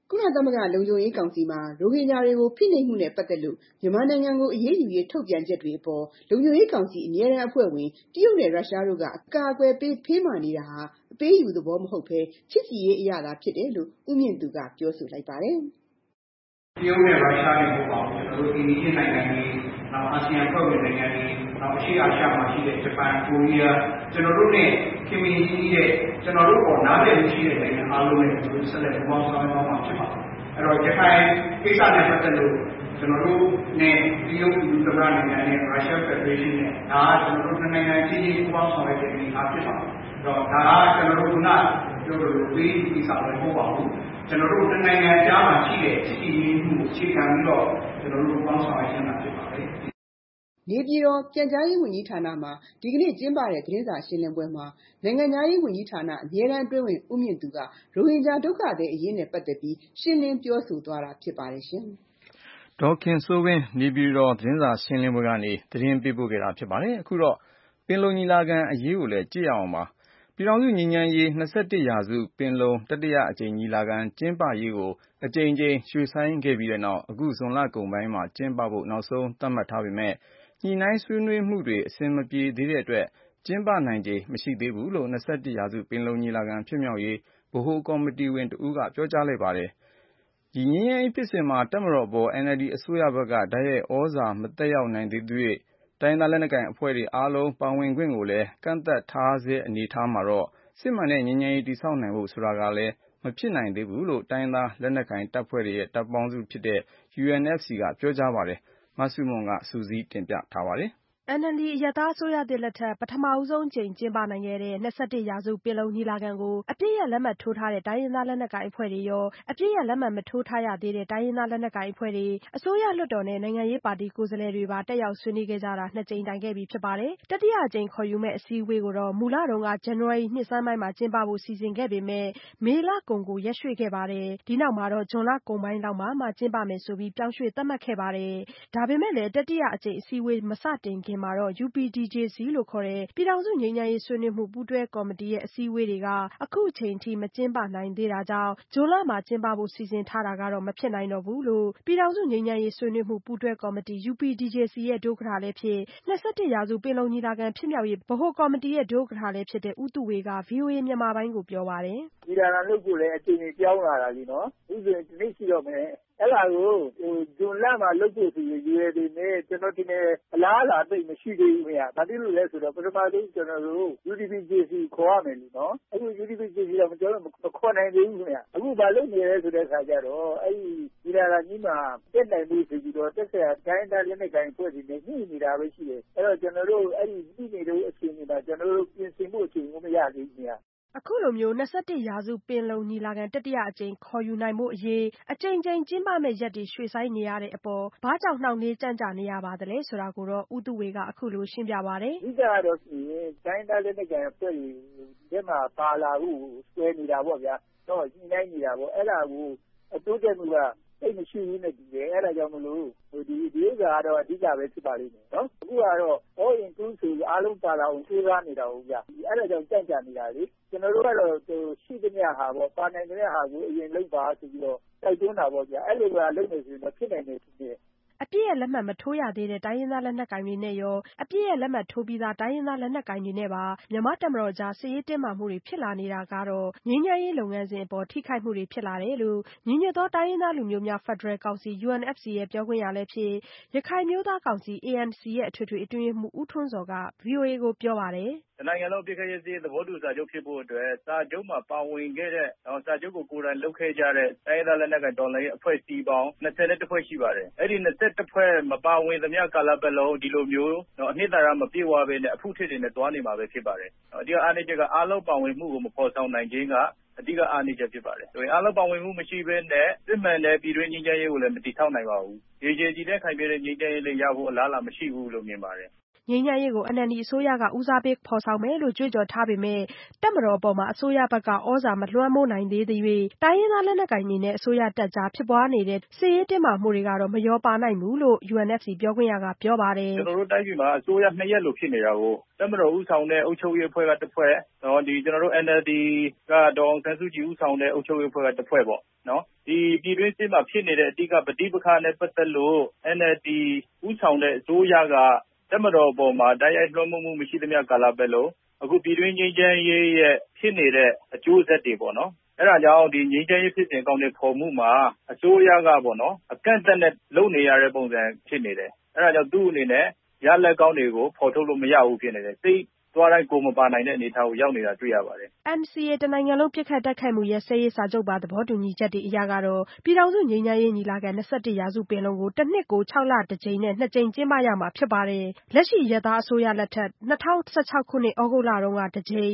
ကုလသမဂ္ဂလုံခြုံရေးကောင်စီမှာရိုဟင်ဂျာတွေကိုဖိနှိပ်မှုနဲ့ပတ်သက်လို့မြန်မာနိုင်ငံကိုအရေးယူရေးထုတ်ပြန်ချက်တွေအပေါ်လုံခြုံရေးကောင်စီအမြဲတမ်းအဖွဲ့ဝင်တရုတ်နဲ့ရုရှားတို့ကအကာအကွယ်ပေးဖေးမာနေတာဟာအပေးယူသဘောမဟုတ်ဘဲချစ်ကြည်ရေးအရာသာဖြစ်တယ်လို့ဦးမြင့်သူကပြောဆိုလိုက်ပါတယ်။တရုတ်နဲ့ရုရှားတွေပေါ့ပါကျွန်တော်တို့ဒီနေ့နိုင်ငံတွေနောက်အာဆီယံဖွဲ့ဝင်နိုင်ငံတွေနောက်အရှေ့အာရှမှာရှိတဲ့ဂျပန်ကိုရီးယားကျွန်တော်တို့နဲ့ခင်မင်ကြီးတဲ့ကျွန်တော်တို့ပေါ်နားလည်မှုရှိတဲ့နိုင်ငံအားလုံးနဲ့ကျွန်တော်တို့ဆက်လက်ပူးပေါင်းဆောင်ရွက်မှာဖြစ်ပါတယ်။အဲ့တော့ဂျပန်ကိစ္စနဲ့ပတ်သက်လို့ကျွန်တော်တို့နဲ့တရုတ်လူသမ္မတနိုင်ငံနဲ့ရုရှားဖက်ဒရေးရှင်းနဲ့ဒါကကျွန်တော်တို့နိုင်ငံချင်းချင်းပူးပေါင်းဆောင်ရွက်တဲ့အနေအထားဖြစ်ပါတယ်။အဲ့တော့ဒါကကျွန်တော်တို့ကပြောလို့ပြီးဒီဆောင်ရွက်ဖို့ပါဘူး။ကျွန်တော်တို့နိုင်ငံကြားမှာရှိတဲ့ချစ်ကြည်ရေးမှုအခြေခံပြီးတော့ကျွန်တော်တို့ပူးပေါင်းဆောင်ရွက်ခြင်းဖြစ်ပါတယ်။နေပြည်တော်ပြန်ကြားရေးဝန်ကြီးဌာနမှာဒီကနေ့ကျင်းပတဲ့သတင်းစာရှင်းလင်းပွဲမှာနိုင်ငံသားရေးဝန်ကြီးဌာနအမြဲတမ်းအတွင်းဝင်ဦးမြင့်သူကရိုဟင်ဂျာဒုက္ခသည်အရေးနဲ့ပတ်သက်ပြီးရှင်းလင်းပြောဆိုသွားတာဖြစ်ပါတယ်ရှင်။ဒေါ်ခင်စိုးဝင်းနေပြည်တော်သတင်းစာရှင်းလင်းပွဲကနေသတင်းပေးပို့ခဲ့တာဖြစ်ပါတယ်။အခုတော့ပင်လုံညီလာခံအရေးကိုလည်းကြည့်ရအောင်ပါ။ပြည်ထောင်စုငြိမ်းချမ်းရေး21ရာစုပင်လုံတတိယအကြိမ်ညီလာခံကျင်းပရေးကိုအကြိမ်ကြိမ်ရွှေ့ဆိုင်းခဲ့ပြီးတဲ့နောက်အခုဇွန်လကုန်ပိုင်းမှာကျင်းပဖို့နောက်ဆုံးသတ်မှတ်ထားပေမဲ့ညှိနှိုင်းဆွေးနွေးမှုတွေအဆင်မပြေသေးတဲ့အတွက်ကျင်းပနိုင်ခြေမရှိသေးဘူးလို့21ရာစုပင်လုံညီလာခံဖြစ်မြောက်ရေးဗဟိုကော်မတီဝင်တဦးကပြောကြားလိုက်ပါတယ်။ဒီငြိမ်းချမ်းရေးဖြစ်စဉ်မှာတပ်မတော်ပေါ် NLD အစိုးရဘက်ကတိုက်ရိုက်ဩဇာမတက်ရောက်နိုင်သေးတဲ့တိုင်းဒေသလက်နက်ကိုင်အဖွဲ့တွေအားလုံးပါဝင်ခွင့်ကိုလည်းကန့်သတ်ထားဆဲအနေအထားမှာတော့စစ်မှန်တဲ့ငြိမ်းချမ်းရေးတည်ဆောက်နိုင်ဖို့ဆိုတာကလည်းမဖြစ်နိုင်သေးဘူးလို့တိုင်းဒေသလက်နက်ကိုင်တပ်ဖွဲ့တွေရဲ့တပ်ပေါင်းစုဖြစ်တဲ့ UNFC ကပြောကြားပါတယ်။မဆုမွန်စုစည်းတင်ပြထားပါတယ်။ NLD အရပ်သားအစိုးရသစ်လက်ထက်ပထမဆုံးအကြိမ်ကျင်းပနိုင်ခဲ့တဲ့21ရာစုပင်လုံညီလာခံကိုအပြည့်ရလက်မှတ်ထိုးထားတဲ့တိုင်းရင်းသားလက်နက်ကိုင်အဖွဲ့တွေရောအပြည့်ရလက်မှတ်မထိုးထားရသေးတဲ့တိုင်းရင်းသားလက်နက်ကိုင်အဖွဲ့တွေအစိုးရလွှတ်တော်နဲ့နိုင်ငံရေးပါတီကိုယ်စားလှယ်တွေပါတက်ရောက်ဆွေးနွေးခဲ့ကြတာ2ကြိမ်တိုင်ခဲ့ပြီဖြစ်ပါတယ်။တတိယအကြိမ်ခေါ်ယူမဲ့အစည်းအဝေးကိုတော့မူလတုန်းကဇန်နဝါရီနှစ်ဆန်းပိုင်းမှာကျင်းပဖို့စီစဉ်ခဲ့ပေမဲ့မေလကုန်ကိုရက်ရွှေ့ခဲ့ပါတယ်။ဒီနောက်မှာတော့ဇွန်လကုန်ပိုင်းလောက်မှာကျင်းပမယ်ဆိုပြီးပြောင်းရွှေ့သတ်မှတ်ခဲ့ပါတယ်။ဒါပေမဲ့လည်းတတိယအကြိမ်အစည်းအဝေးမစတင်ခင်မှာတော့ UPDJC လို့ခေါ်တဲ့ပြည်ထောင်စုငြိမ်းချမ်းရေးဆွေးနွေးမှုပူးတွဲကော်မတီရဲ့အစည်းအဝေးတွေကအခုအချိန်ထိမကျင်းပနိုင်သေးတာကြောင့်ဇွန်လမှာကျင်းပဖို့စီစဉ်ထားတာကတော့မဖြစ်နိုင်တော့ဘူးလို့ပြည်ထောင်စုငြိမ်းချမ်းရေးဆွေးနွေးမှုပူးတွဲကော်မတီ UPDJC ရဲ့ဒုဥက္ကဋ္ဌလည်းဖြစ်21ရာစုပင်လုံညီလာခံဖြစ်မြောက်ရေးဗဟိုကော်မတီရဲ့ဒုဥက္ကဋ္ဌလည်းဖြစ်တဲ့ဦးသူဝေက VOA မြန်မာပိုင်းကိုပြောပါတယ်။ညီလာခံလုပ်ဖို့လည်းအချိန်ကြီးပြောင်းလာတာလीနော်။အခုဆိုရင်ဒီနေ့ရှိတော့မယ်။အဲ့ဒါကိုဇွန်လမှာလုပ်ဖို့ဆိုရင်ရွေးနေတယ်ကျွန်တော်ဒီနေ့အလားအလာသိမရှိသေးဘူးခင်ဗျာ။ဘာဖြစ်လို့လဲဆိုတော့ပထမဆုံးကျွန်တော်တို့ UDPJC ခေါ်ရမယ်လीနော်။အခု UDPJC တော့ကျွန်တော်မခေါ်နိုင်သေးဘူးခင်ဗျာ။အခုဘာလုပ်နေလဲဆိုတဲ့အခါကျတော့အဲ့ဒီညီလာခံကြီးမှာတက်နိုင်မှုဆိုပြီးတော့တက်ဆက်တိုင်းဒေသလက်နက်ကိုင်ဖွဲ့စီနေညှိနေတာပဲရှိတယ်။အဲ့တော့ကျွန်တော်တို့အဲ့ဒီညှိနေတဲ့အချိန်မှာကျွန်တော်တို့ပြင်ဆင်မှုအချိန်ကိုမရသေးဘူးခင်ဗျာ။အခုလိုမျိုး21ရာစုပင်လုံညီလာခံတတိယအကြိမ်ခေါ်ယူနိုင်ဖို့အရေးအကြိမ်ကြိမ်ကျင်းပမဲ့ရက်တွေရွှေ့ဆိုင်းနေရတဲ့အပေါ်ဘာကြောင့်နှောင့်နှေးကြန့်ကြာနေရပါသလဲဆိုတာကိုတော့ဦးသူဝေကအခုလိုရှင်းပြပါတယ်။အဓိကတော့တိုင်းဒေသလက်နက်ကိုင်အဖွဲ့တွေဒီမှာပါလာဖို့ဆွဲနေတာပေါ့ဗျာ။တော့ညှိနှိုင်းနေတာပေါ့။အဲ့ဒါကိုအတိုးတက်မှုကသိမရှိဘူးနဲ့ဒီလေအဲ့ဒါကြောင့်မလို့ဒီဥစ္စာကတော့အဓိကပဲဖြစ်ပါလိမ့်မယ်နော်အခုကတော့ all inclusive အားလုံးပါလာအောင်ကြိုးစားနေတာဟုတ်ကြအဲ့ဒါကြောင့်ကြန့်ကြာနေတာလေကျွန်တော်တို့ကတော့ရှိသမျှဟာပေါ့ပါနိုင်တဲ့ဟာကိုအရင်လုပ်ပါဆိုပြီးတော့တိုက်တွန်းတာပေါ့ဗျာအဲ့လိုကလုပ်နေဆိုရင်ဖြစ်နိုင်တယ်ဖြစ်နေအပြည့်ရဲ့လက်မှတ်မထိုးရသေးတဲ့တိုင်းရင်းသားလက်နက်ကိုင်တွေနဲ့ရောအပြည့်ရဲ့လက်မှတ်ထိုးပြီးသားတိုင်းရင်းသားလက်နက်ကိုင်တွေနဲ့ပါမြန်မာတပ်မတော်ကြားစစ်ရေးတင်းမာမှုတွေဖြစ်လာနေတာကတော့ငြိမ်းချမ်းရေးလုပ်ငန်းစဉ်အပေါ်ထိခိုက်မှုတွေဖြစ်လာတယ်လို့ညီညွတ်သောတိုင်းရင်းသားလူမျိုးများဖက်ဒရယ်ကောင်စီ UNFC ရဲ့ပြောခွင့်ရလည်းဖြစ်ရခိုင်မျိုးသားကောင်စီ ANC ရဲ့အထွေထွေအတွင်းရေးမှူးဦးထွန်းဇော်က VOA ကိုပြောပါတယ်နိုင်ငံလုံးပြည့်ခရဲ့သဘောတူစာချုပ်ဖြစ်ဖို့အတွက်စာချုပ်မှာပါဝင်ခဲ့တဲ့စာချုပ်ကိုကိုယ်တိုင်လုပ်ခဲ့ကြတဲ့တိုင်းဒေသလက်နက်ကိုင်တော်လှန်ရေးအဖွဲ့အစည်းပေါင်း21ဖွဲ့ရှိပါတယ်အဲ့ဒီ21ဖွဲ့မပါဝင်သမျှကာလပတ်လုံးဒီလိုမျိုးအနှစ်သာရမပြည့်ဝဘဲနဲ့အဖုထစ်တွေနဲ့တွားနေမှာပဲဖြစ်ပါတယ်ဒီအားနည်းချက်ကအားလုံးပါဝင်မှုကိုမဖော်ဆောင်နိုင်ခြင်းကအဓိကအားနည်းချက်ဖြစ်ပါတယ်အားလုံးပါဝင်မှုမရှိဘဲနဲ့စစ်မှန်တဲ့ပြည်တွင်းငြိမ်းချမ်းရေးကိုလည်းမတည်ဆောက်နိုင်ပါဘူးရေကြည်တဲ့ခိုင်မြဲတဲ့ငြိမ်းချမ်းရေးလေးရဖို့အလားအလာမရှိဘူးလို့မြင်ပါတယ်ငငြိမ်းချမ်းရေးကို NLD အစိုးရကဦးစားပေးဖော်ဆောင်မယ်လို့ကြွေးကြော်ထားပေမဲ့ တပ်မတော်အပေါ်အစိုးရဘက်ကသြဇာမလွှမ်းမိုးနိုင်သေးသရွေ့ တိုင်းရင်းသားလက်နက်ကိုင်တွေနဲ့အစိုးရတပ်ကြားဖြစ်ပွားနေတဲ့စစ်ရေးတင်းမာမှုတွေကတော့မလျော့ပါနိုင်ဘူးလို့ UNFC ပြောခွင့်ရကပြောပါတယ်။ကျွန်တော်တို့တိုင်းပြည်မှာအစိုးရ2ရပ်လို့ဖြစ်နေတာကိုတပ်မတော်ဦးဆောင်တဲ့အုပ်ချုပ်ရေးအဖွဲ့ကတစ်ဖွဲ့ကျွန်တော်တို့ NLD ကဒေါ်အောင်ဆန်းစုကြည်ဦးဆောင်တဲ့အုပ်ချုပ်ရေးအဖွဲ့ကတစ်ဖွဲ့ပေါ့နော်ဒီပြည်တွင်းစစ်မှာဖြစ်နေတဲ့အဓိကပဋိပက္ခနဲ့ပတ်သက်လို့ NLD ဦးဆောင်တဲ့အစိုးရကတပ်မတော်ပေါ်မှာတိုက်ရိုက်လွှမ်းမိုးမှုမရှိသမျှကာလပတ်လုံးအခုပြည်တွင်းငြိမ်းချမ်းရေးရဲ့ဖြစ်နေတဲ့အကျိုးဆက်တွေပေါ့နော်အဲ့ဒါကြောင့်ဒီငြိမ်းချမ်းရေးဖြစ်စဉ်ကောင်းတဲ့ပေါ်မှုမှာအစိုးရကပေါ့နော်အကန့်အသတ်နဲ့လုပ်နေရတဲ့ပုံစံဖြစ်နေတယ်အဲ့ဒါကြောင့်သူ့အနေနဲ့ရလက်ကောင်းတွေကိုဖော်ထုတ်လို့မရဘူးဖြစ်နေတယ်စိတ်သွားတိုင်းကိုမပါနိုင်တဲ့အနေအထားကိုရောက်နေတာတွေ့ရပါတယ် NCA တနိုင်ငံလုံးပြစ်ခတ်တိုက်ခိုက်မှုရပ်စဲရေးစာချုပ်ပါသဘောတူညီချက်တွေအရကတော့ပြည်ထောင်စုငြိမ်းချမ်းရေးညီလာခံ21ရာစုပင်လုံကိုတစ်နှစ်ကို6လတစ်ကြိမ်နဲ့2ကြိမ်ကျင်းပရမှာဖြစ်ပါတယ်လက်ရှိအရပ်သားအစိုးရလက်ထက်2016ခုနှစ်ဩဂုတ်လတုန်းကတစ်ကြိမ်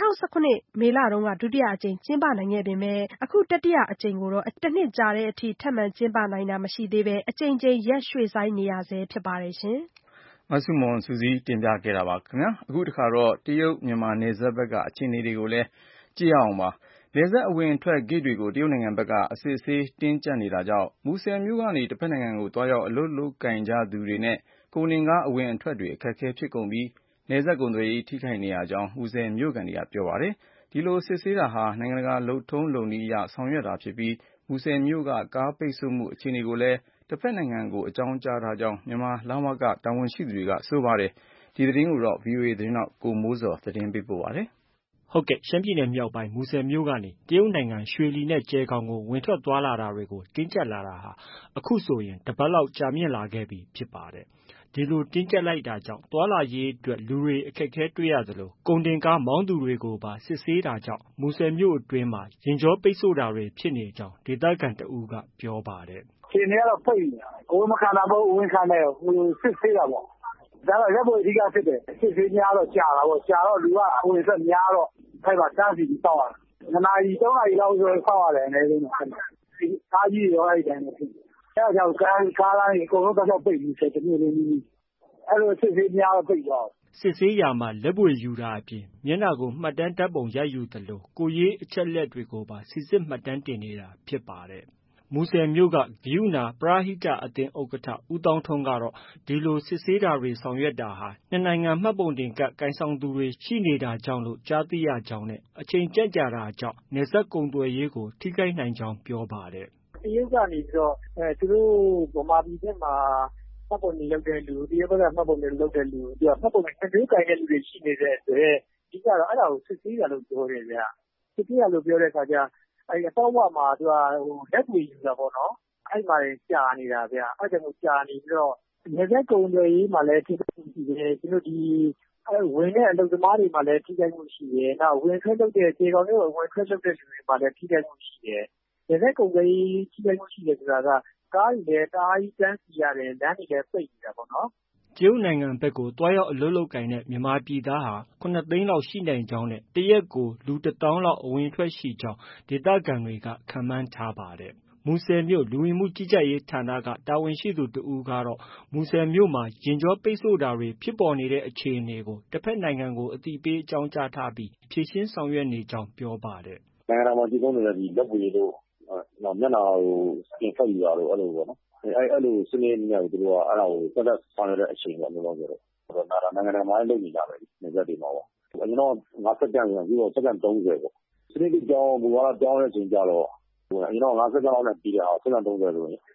2019မေလတုန်းကဒုတိယအကြိမ်ကျင်းပနိုင်ခဲ့ပေမဲ့အခုတတိယအကြိမ်ကိုတော့တစ်နှစ်ကြာတဲ့အထိထပ်မံကျင်းပနိုင်တာမရှိသေးပဲအကြိမ်ကြိမ်ရက်ရွှေ့ဆိုင်းနေရဆဲဖြစ်ပါတယ်ရှင်မဆုမွန်စုစည်းတင်ပြခဲ့တာပါခင်ဗျာအခုတခါတော့တရုတ်မြန်မာနယ်စပ်ဘက်ကအခြေအနေတွေကိုလည်းကြည့်အောင်ပါနယ်စပ်အဝင်အထွက်ဂိတ်တွေကိုတရုတ်နိုင်ငံဘက်ကအစစ်အဆေးတင်းကျပ်နေတာကြောင့်မူဆယ်မြို့ကနေတစ်ဖက်နိုင်ငံကိုတွားရောက်အလုပ်လုပ်ကင်ကြသူတွေနဲ့ကုန်တင်ကားအဝင်အထွက်တွေအခက်အခဲဖြစ်ကုန်ပြီးနယ်စပ်ကုန်သွယ်ရေးထိခိုက်နေရကြောင်းမူဆယ်မြို့ခံတွေကပြောပါတယ်ဒီလိုစစ်ဆေးတာဟာနိုင်ငံတကာလုပ်ထုံးလုပ်နည်းအရဆောင်ရွက်တာဖြစ်ပြီးမူဆယ်မြို့ကကားပိတ်ဆို့မှုအခြေအနေကိုလည်းတစ်ဖက်နိုင်ငံကိုအကြောင်းကြားထားကြောင်းမြန်မာလဝကတာဝန်ရှိသူတွေကဆိုပါတယ်ဒီသတင်းကိုတော့ VOA သတင်းထောက်ကိုမိုးဇော်သတင်းပေးပို့ပါတယ်ဟုတ်ကဲ့ရှမ်းပြည်နယ်မြောက်ပိုင်းမူဆယ်မြို့ကနေတရုတ်နိုင်ငံရွှေလီနဲ့ကျဲခေါင်ကိုဝင်ထွက်သွားလာတာတွေကိုတင်းကျပ်လာတာဟာအခုဆိုရင်တစ်ပတ်လောက်ကြာမြင့်လာခဲ့ပြီဖြစ်ပါတယ်ဒီလိုတင်းကျပ်လိုက်တာကြောင့်သွားလာရေးအတွက်လူတွေအခက်အခဲတွေ့ရသလိုကုန်တင်ကားမောင်းသူတွေကိုပါစစ်ဆေးတာကြောင့်မူဆယ်မြို့အတွင်းမှာယာဉ်ကြောပိတ်ဆို့တာတွေဖြစ်နေကြောင်းဒေသခံတဦးကပြောပါတယ်အခြေအနေကတော့ပိတ်နေတာကိုယ်မခံတာမဟုတ်ဝင်ခံတယ်ဟိုစစ်ဆေးတာပေါ့ဒါတော့ရက်ပေါ်အဓိကဖြစ်တယ်စစ်ဆေးများတော့ကြာတာပေါ့ကြာတော့လူကအဝင်ဆက်များတော့အဲ့မှာတန်းစီပြီးစောင့်ရတယ်2နာရီ3နာရီလောက်ဆိုစောင့်ရတယ်အနေနဲ့ကားကြီးရောအဲ့ဒီတိုင်းပဲဖြစ်အဲ့ဒါကြောင့်ကားလိုင်းအကုန်လုံးတော့ပိတ်ပြီးဆက်တမျိုးလေးအဲ့လိုစစ်ဆေးများတော့ပိတ်သွားစစ်ဆေးရာမှာလက်ပွေယူတာအပြင်မျက်နှာကိုမှတ်တမ်းဓာတ်ပုံရိုက်ယူသလိုကိုရေးအချက်လက်တွေကိုပါစိစစ်မှတ်တမ်းတင်နေတာဖြစ်ပါတယ်မူဆယ်မြို့ကဂရုဏာပရဟိတအသင်းဥက္ကဋ္ဌဦးသောင်းထွန်းကတော့ဒီလိုစစ်ဆေးတာတွေဆောင်ရွက်တာဟာနှစ်နိုင်ငံမှတ်ပုံတင်ကတ်ကိုင်ဆောင်သူတွေရှိနေတာကြောင့်လို့ကြားသိရကြောင်းနဲ့အချိန်ကြန့်ကြာတာကြောင့်နယ်စပ်ကုန်သွယ်ရေးကိုထိခိုက်နိုင်ကြောင်းပြောပါတယ်တရုတ်ကနေပြီးတော့သူတို့ဗမာပြည်ဘက်မှာမှတ်ပုံတင်လုပ်တဲ့လူတရုတ်ဘက်ကမှတ်ပုံတင်လုပ်တဲ့လူသူကမှတ်ပုံတင်မျိုးကိုင်တဲ့လူတွေရှိနေတဲ့အတွက်ဒီကတော့အဲ့ဒါကိုစစ်ဆေးရလို့ပြောတယ်ဗျစစ်ဆေးရလို့ပြောတဲ့အခါကျအဲ့အပေါက်ဝမှာသူကလက်ပွေယူတာပေါ့နော်အဲ့မှာကြာနေတာဗျအဲ့ဒါကိုကြာနေပြီးတော့နေဆက်ကုန်တွေမှာလည်းထိခိုက်မှုရှိတယ်ကျွန်တော်ဒီဝင်တဲ့အလုပ်သမားတွေမှာလည်းထိခိုက်မှုရှိတယ်နောက်ဝင်ထွက်လုပ်တဲ့ခြေကောင်တွေဝင်ထွက်လုပ်တဲ့လူတွေမှာလည်းထိခိုက်မှုရှိတယ်နေဆက်ကုန်တွေထိခိုက်မှုရှိတယ်ဆိုတာကကားတွေလည်းတားကြီးတန်းစီရတယ်လမ်းတွေလည်းပိတ်နေတာပေါ့နော်တရုတ်နိုင်ငံဘက်ကိုတွားရောက်အလုပ်လုပ်ကိုင်တဲ့မြန်မာပြည်သားဟာ9သိန်းလောက်ရှိနိုင်ကြောင်းနဲ့တရက်ကိုလူ1000လောက်အဝင်ထွက်ရှိကြောင်းဒေသခံတွေကခန့်မှန်းထားပါတယ်မူဆယ်မြို့လူဝင်မှုကြီးကြပ်ရေးဌာနကတာဝန်ရှိသူတဦးကတော့မူဆယ်မြို့မှာယာဉ်ကြောပိတ်ဆို့တာတွေဖြစ်ပေါ်နေတဲ့အခြေအနေကိုတစ်ဖက်နိုင်ငံကိုအသိပေးအကြောင်းကြားထားပြီးဖြေရှင်းဆောင်ရွက်နေကြောင်းပြောပါတယ်နိုင်ငံတော်မှာတည်သုံးနေတဲ့ဒီလက်ပွေတို့မျက်နှာကိုစကင်ဖတ်ယူတာတို့အဲ့လိုပေါ့နော်အဲ့လိုစနေနေ့ကသူတို့ကအဲ့ဒါကိုသက်သက်ဆောင်ရတဲ့အချိန်ပေါ့လို့ပြောတော့ဒါနိုင်ငံတော်မှာလုပ်နေကြပဲနေသက်တွေမှာပေါ့အရင်တော့50စက္ကန့်ပြီးတော့စက္ကန့်30ပေါ့စနေနေ့ကြောင်းဘူကတော့ကြောင်းတဲ့အချိန်ကြတော့အရင်တော့50စက္ကန့်လောက်နဲ့ပြီးတဲ့အောင်စက္ကန့်30ဆိုရင်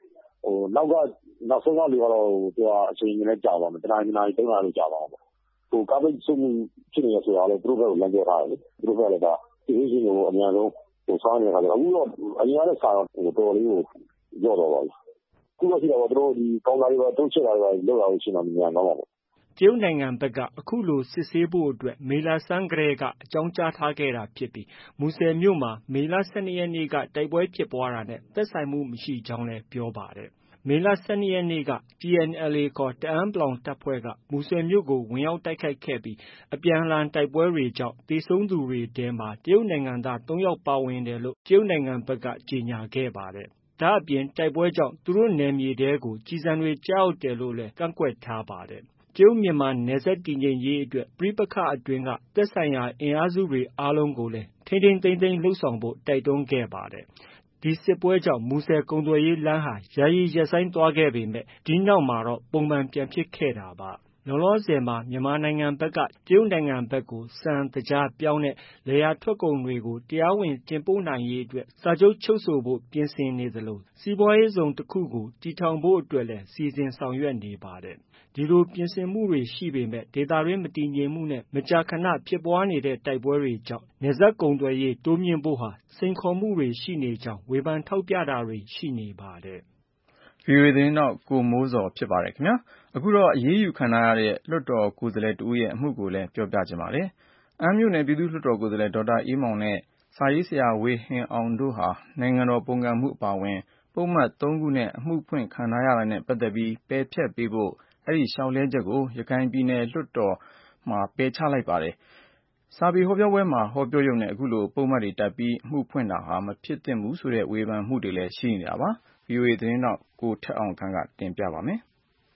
နောက်ဆုံးကလူကတော့သူကအချိန်ကြီးနဲ့ကြာပါမယ်တနားရီ3နာရီလောက်ကြာပါအောင်ပေါ့ဟိုကားပိတ်ဆို့မှုဖြစ်နေရဆိုတာလည်းသူတို့ဘက်ကလမ်းပြောထားတယ်သူတို့ဘက်ကလည်းဒါဒီလိုရှိနေလို့အများဆုံးဟိုဆောင်းနေတာလည်းအခုတော့အရင်ကလည်းစာတော့တော်လေးကိုကြော့တော့ပါဘူးခုတော့ရှိတော့သူတို့ဒီကောင်းတာတွေပါတိုးချစ်တာတွေလောက်အောင်ရှိနေမှများတော့ပါတရုတ်နိုင်ငံဘက်ကအခုလိုစစ်ဆေးဖို့အတွက်မေလဆန်းကလေးကအကြောင်းကြားထားခဲ့တာဖြစ်ပြီးမူဆယ်မြို့မှာမေလ12ရက်နေ့ကတိုက်ပွဲဖြစ်ပွားတာနဲ့သက်ဆိုင်မှုမရှိကြောင်းလည်းပြောပါတယ်မေလ12ရက်နေ့က TNLA ခေါ်တအန်း တပ်ဖွဲ့ကမူဆယ်မြို့ကိုဝင်ရောက်တိုက်ခိုက်ခဲ့ပြီးအပြန်အလှန်တိုက်ပွဲတွေကြောင့်သေဆုံးသူတွေထဲမှာတရုတ်နိုင်ငံသား3ယောက်ပါဝင်တယ်လို့တရုတ်နိုင်ငံဘက်ကကြေညာခဲ့ပါတယ်။ဒါအပြင်တိုက်ပွဲကြောင့်သူတို့နယ်မြေထဲကိုကျည်ဆံတွေကျရောက်တယ်လို့လည်းကန့်ကွက်ထားပါတယ်။တရုတ်မြန်မာနယ်စပ်တည်ငြိမ်ရေးအတွက်ပဋိပက္ခအတွင်းကသက်ဆိုင်ရာအင်အားစုတွေအားလုံးကိုလည်းထိန်းသိမ်းလုပ်ဆောင်ဖို့တိုက်တွန်းခဲ့ပါတယ်။ဒီစစ်ပွဲကြောင့်မူဆယ်ကုန်သွယ်ရေးလမ်းဟာယာယီရပ်ဆိုင်းသွားခဲ့ပေမဲ့ဒီနောက်မှာတော့ပုံမှန်ပြန်ဖြစ်ခဲ့တာပါ။လောလောဆယ်မှာမြန်မာနိုင်ငံဘက်ကတရုတ်နိုင်ငံဘက်ကိုဆန်၊သကြား၊ပြောင်းနဲ့လယ်ယာထွက်ကုန်တွေကိုတရားဝင်တင်ပို့နိုင်ရေးအတွက်စာချုပ်ချုပ်ဆိုဖို့ပြင်ဆင်နေသလိုစီးပွားရေးဇုံတစ်ခုကိုတည်ထောင်ဖို့အတွက်လည်းစီစဉ်ဆောင်ရွက်နေပါတယ်။ဒီလိုပြင်ဆင်မှုတွေရှိပေမဲ့ဒေသတွင်းမတည်ငြိမ်မှုနဲ့မကြာခဏဖြစ်ပွားနေတဲ့တိုက်ပွဲတွေကြောင့်နယ်စပ်ကုန်သွယ်ရေးတိုးမြှင့်ဖို့ဟာစိန်ခေါ်မှုတွေရှိနေကြောင်းဝေဖန်ထောက်ပြတာတွေရှိနေပါတယ်။ VOA သတင်းထောက်ကိုမိုးဇော်ဖြစ်ပါတယ်ခင်ဗျာ။အခုတော့အရေးယူခံထားရတဲ့လွှတ်တော်ကိုယ်စားလှယ်တဦးရဲ့အမှုကိုလည်းပြောပြချင်ပါတယ်။အမ်းမြို့နယ်ပြည်သူ့လွှတ်တော်ကိုယ်စားလှယ်ဒေါက်တာအေးမောင်နဲ့စာရေးဆရာဝေဟင်အောင်တို့ဟာနိုင်ငံတော်ပုန်ကန်မှုအပါအဝင်ပုဒ်မ 3 ခုနဲ့အမှုဖွင့်ခံထားရတာနဲ့ပတ်သက်ပြီးပယ်ဖျက်ပေးဖို့အဲဒီလျှောက်လဲချက်ကိုရခိုင်ပြည်နယ်လွှတ်တော်မှာပယ်ချလိုက်ပါတယ်။စာပေဟောပြောပွဲမှာဟောပြောရုံနဲ့အခုလိုပုဒ်မတွေတပ်ပြီးအမှုဖွင့်တာဟာမဖြစ်သင့်ဘူးဆိုတဲ့ဝေဖန်မှုတွေလည်းရှိနေတာပါ။ VOA သတင်းထောက်ကိုထက်အောင်ခန့်ကတင်ပြပါမယ်။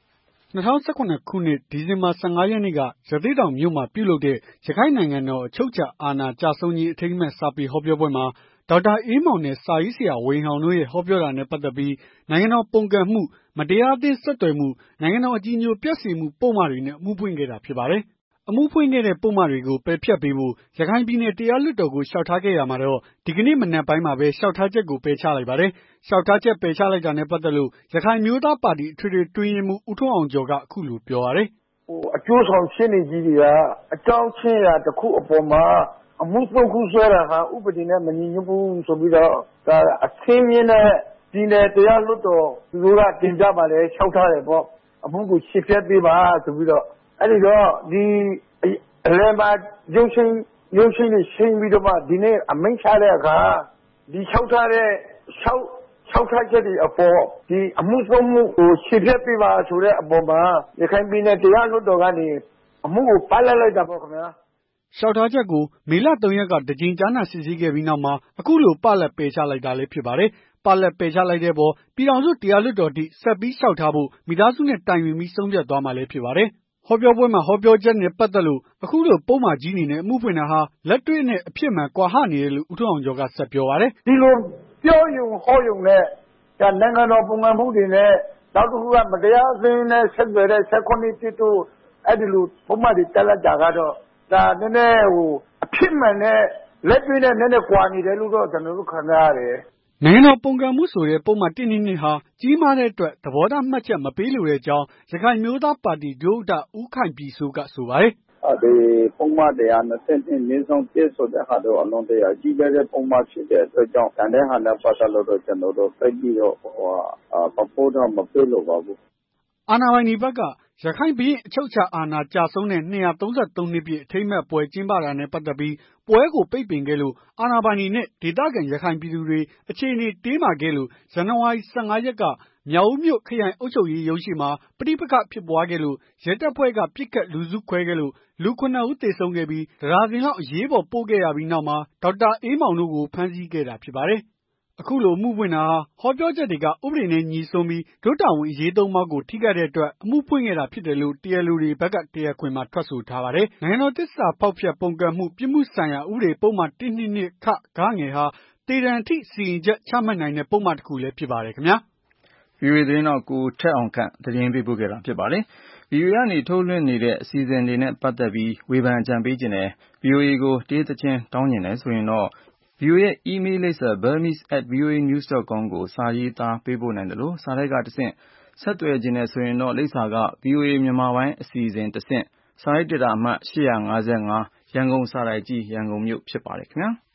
2019 ခုနှစ်ဒီဇင်ဘာ 15 ရက်နေ့ကရသေ့တောင်မြို့မှာပြုလုပ်တဲ့ရခိုင်နိုင်ငံတော်အချုပ်အခြာအာဏာကျဆုံးရေးအထိမ်းအမှတ်စာပေဟောပြောပွဲမှာဒေါက်တာအေးမောင်နဲ့စာရေးဆရာဝေဟင်အောင်တို့ရဲ့ဟောပြောတာနဲ့ပတ်သက်ပြီးနိုင်ငံတော်ပုန်ကန်မှုမတရားအသင်းဆက်သွယ်မှုနိုင်ငံတော်အကြည်ညိုပျက်စေမှုပုဒ်မတွေနဲ့အမှုဖွင့်ခဲ့တာဖြစ်ပါတယ်။အမှုဖွင့်ခဲ့တဲ့ပုဒ်မတွေကိုပယ်ဖျက်ပေးဖို့ရခိုင်ပြည်နယ်တရားလွှတ်တော်ကိုလျှောက်ထားခဲ့ရမှာတော့ဒီကနေ့မနက်ပိုင်းမှာပဲလျှောက်ထားချက်ကိုပယ်ချလိုက်ပါတယ်။လျှောက်ထားချက်ပယ်ချလိုက်တာနဲ့ပတ်သက်လို့ရခိုင်မျိုးသားပါတီအထွေထွေအတွင်းရေးမှူးဦးထွန်းအောင်ကျော်ကအခုလိုပြောပါတယ်။အကျိုးဆောင်ရှင်းနေကြီးတွေကအကြောင်းချင်းရာတစ်ခုအပေါ်မှာအမှု 3 ခုဆွဲတာဟာဥပဒေနဲ့မညီညွတ်ဘူးဆိုပြီးတော့ဒါအဆင်းမြင့်တဲ့ပြည်နယ်တရားလွှတ်တော်သူတို့ကတင်ပြပါလေလျှောက်ထားတယ်ပေါ့အမှုကိုရှင်းပြပေးပါဆိုပြီးတော့အဲ့ဒီတော့ဒီအလဲမှာရုံးချင်းတွေရှင်းပြီးတော့မှဒီနေ့အမိန့်ချတဲ့အခါဒီလျှောက်ထားတဲ့လျှောက်ထားချက်တွေအပေါ်ဒီအမှု 3 မှုကိုရှင်းပြပေးပါဆိုတဲ့အပေါ်မှာရခိုင်ပြည်နယ်တရားလွှတ်တော်ကနေအမှုကိုပတ်လိုက်တာပေါ့ခင်ဗျာလျှောက်ထားချက်ကိုမေလ 3 ရက်ကတကြိမ်ကြားနာစစ်ဆေးခဲ့ပြီးနောက်မှာအခုလိုပလက်ပယ်ချလိုက်တာလည်းဖြစ်ပါတယ်။ပလက်ပယ်ချလိုက်တဲ့ပေါ်ပြည်ထောင်စုတရားလွှတ်တော်ထိဆက်ပြီးလျှောက်ထားဖို့မိသားစုနဲ့တိုင်ပင်ပြီးဆုံးဖြတ်သွားမှာလည်းဖြစ်ပါတယ်။ဟောပြောပွဲမှာဟောပြောချက်နဲ့ပတ်သက်လို့အခုလိုပုဒ်မကြီးနေနဲ့အမှုဖွင့်တာဟာလက်တွေ့နဲ့အဖြစ်မှန်ကွာဟနေတယ်လို့ဦးထွန်းအောင်ကျော်ကဆက်ပြောပါတယ်။ဒီလိုပြောရုံဟောရုံနဲ့နိုင်ငံတော်ပုံမှန်မှုတွေနဲ့နောက်တစ်ခုကမတရားအသင်းနဲ့ဆက်သွယ်တဲ့16 တို့အဲ့ဒီလိုပုံမှန်တွေတက်လက်တာကတော့ဒါနည်းနည်းအဖြစ်မှန်နဲ့လက်တွေ့နဲ့နည်းနည်းကွာနေတယ်လို့တော့ကျွန်တော်တို့ခံစားရတယ်။နိုင်ငံတော်ပုန်ကန်မှုဆိုတဲ့ပုံမှန်122ဟာကြီးမားတဲ့အတွက်သဘောထားမှတ်ချက်မပေးလိုတဲ့အကြောင်းရခိုင်မျိုးသားပါတီဒုဥက္ကဋ္ဌဦးခိုင်ပြည်စိုးကဆိုပါတယ်။ဒီပုံမှန်122 မြင်းဆောင်ပြည့်ဆိုတဲ့ဟာတော့အလုံးတရာကြီးတဲ့ပုံမှန်ဖြစ်တဲ့အတွက်ကြောင့်တန်တဲ့ဟာနဲ့ပတ်သက်လို့တော့ကျွန်တော်တို့သိပြီးတော့ပပိုးတော့မပြေလို့ပါဘူး။အာဏာပိုင်ဒီဘက်ကရခိုင်ဘုရင်အချုပ်အခြာအာဏာကျဆုံးတဲ့233 နှစ်ပြည့်အထိမ်းအမှတ်ပွဲကျင်းပတာနဲ့ပတ်သက်ပြီးပွဲကိုပိတ်ပင်ခဲ့လို့အာဏာပိုင်တွေနဲ့ဒေသခံရခိုင်ပြည်သူတွေအခြေအနေတင်းမာခဲ့လို့ဇန်နဝါရီ 15 ရက်ကမြောက်ဦးမြို့ခရိုင်အုပ်ချုပ်ရေးရုံးရှိမှာပဋိပက္ခဖြစ်ပွားခဲ့လို့ရဲတပ်ဖွဲ့ကပစ်ခတ်လူစုခွဲခဲ့လို့လူ 9 ဦးသေဆုံးခဲ့ပြီးတဒါဇင်လောက်အရေးပေါ်ပို့ခဲ့ရပြီးနောက်မှာဒေါက်တာအေးမောင်တို့ကိုဖမ်းဆီးခဲ့တာဖြစ်ပါတယ်။အခုလိုအမှုဖွင့်တာဟာဟောပြောချက်တွေကဥပဒေနဲ့ညီစွန်းပြီးဒုတာဝန်အရေးသုံးပါးကိုထိခိုက်တဲ့အတွက်အမှုဖွင့်ခဲ့တာဖြစ်တယ်လို့တရားလိုတွေဘက်ကတရားခွင်မှာထွက်ဆိုထားပါတယ်။နိုင်ငံတော်သစ္စာဖောက်ဖျက်ပုန်ကန်မှုပြစ်မှုဆိုင်ရာဥပဒေပုဒ်မ 122 ခ ဂ ငယ်ဟာသေဒဏ်အထိစီရင်ချက်ချမှတ်နိုင်တဲ့ပုဒ်မတစ်ခုလည်းဖြစ်ပါတယ်ခင်ဗျာ။ VOA သတင်းတော့ကိုထက်အောင်ခန့်သတင်းပေးပို့ခဲ့တာဖြစ်ပါတယ်။ VOA ကနေထုတ်လွှင့်နေတဲ့အစီအစဉ်တွေနဲ့ပတ်သက်ပြီးဝေဖန်အကြံပေးခြင်းနဲ့ VOA ကိုတေးသချင်းတောင်းကျင်တယ်ဆိုရင်တော့VOA ရဲ့ email လိပ်စာ burmese@voanews.com ကိုစာရေးသားပေးပို့နိုင်တယ်လို့စာတိုက်ကတဆင့်ဆက်သွယ်ခြင်းနဲ့ဆိုရင်တော့လိပ်စာက VOA မြန်မာပိုင်းအစီအစဉ်တဆင့်စာရိုက်ဒေတာအမှတ်855ရန်ကုန်စာတိုင်ကြီးရန်ကုန်မြို့ဖြစ်ပါတယ်ခင်ဗျာ။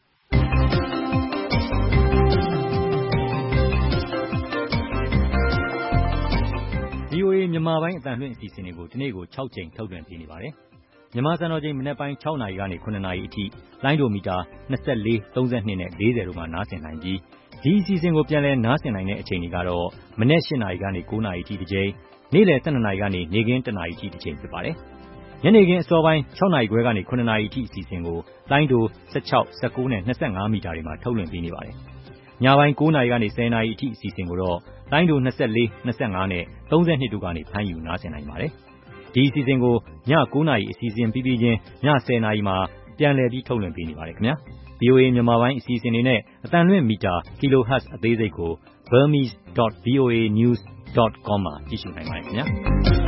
VOA မြန်မာပိုင်းအသံလွှင့်အစီအစဉ်တွေကိုဒီနေ့ကို6ကြိမ်ထုတ်လွှင့်ပေးနေပါတယ်။မြန်မာစံတော်ချိန်မနက်ပိုင်း6နာရီကနေ9နာရီအထိလိုင်းဒိုမီတာ24 32နဲ့40တို့မှာနားဆင်နိုင်ပြီးဒီအစီအစဉ်ကိုပြန်လည်နားဆင်နိုင်တဲ့အချိန်တွေကတော့မနက်8နာရီကနေ9နာရီအထိတစ်ကြိမ်နေ့လယ်12နာရီကနေနေ့ခင်း1နာရီအထိတစ်ကြိမ်ဖြစ်ပါတယ်။ညနေခင်းအစောပိုင်း6နာရီခွဲကနေ9နာရီအထိအစီအစဉ်ကိုလိုင်းဒို16 19နဲ့25မီတာတွေမှာထုတ်လွှင့်ပေးနေပါတယ်။ညပိုင်း9နာရီကနေ10နာရီအထိအစီအစဉ်ကိုတော့လိုင်းဒို24 25နဲ့32တို့ကနေဖမ်းယူနားဆင်နိုင်ပါတယ်။ဒီအစီအစဉ်ကိုည9 နာရီအစီအစဉ်ပြီးပြီးချင်းည10 နာရီမှာပြန်လည်ပြီးထုတ်လွှင့်ပေးနေပါတယ်ခင်ဗျာ။ VOA မြန်မာပိုင်းအစီအစဉ်တွေနဲ့အသံလွှင့်မီတာ kilohertz အသေးစိတ်ကို burmese.voanews.com မှာကြည့်ရှုနိုင်ပါတယ်ခင်ဗျာ။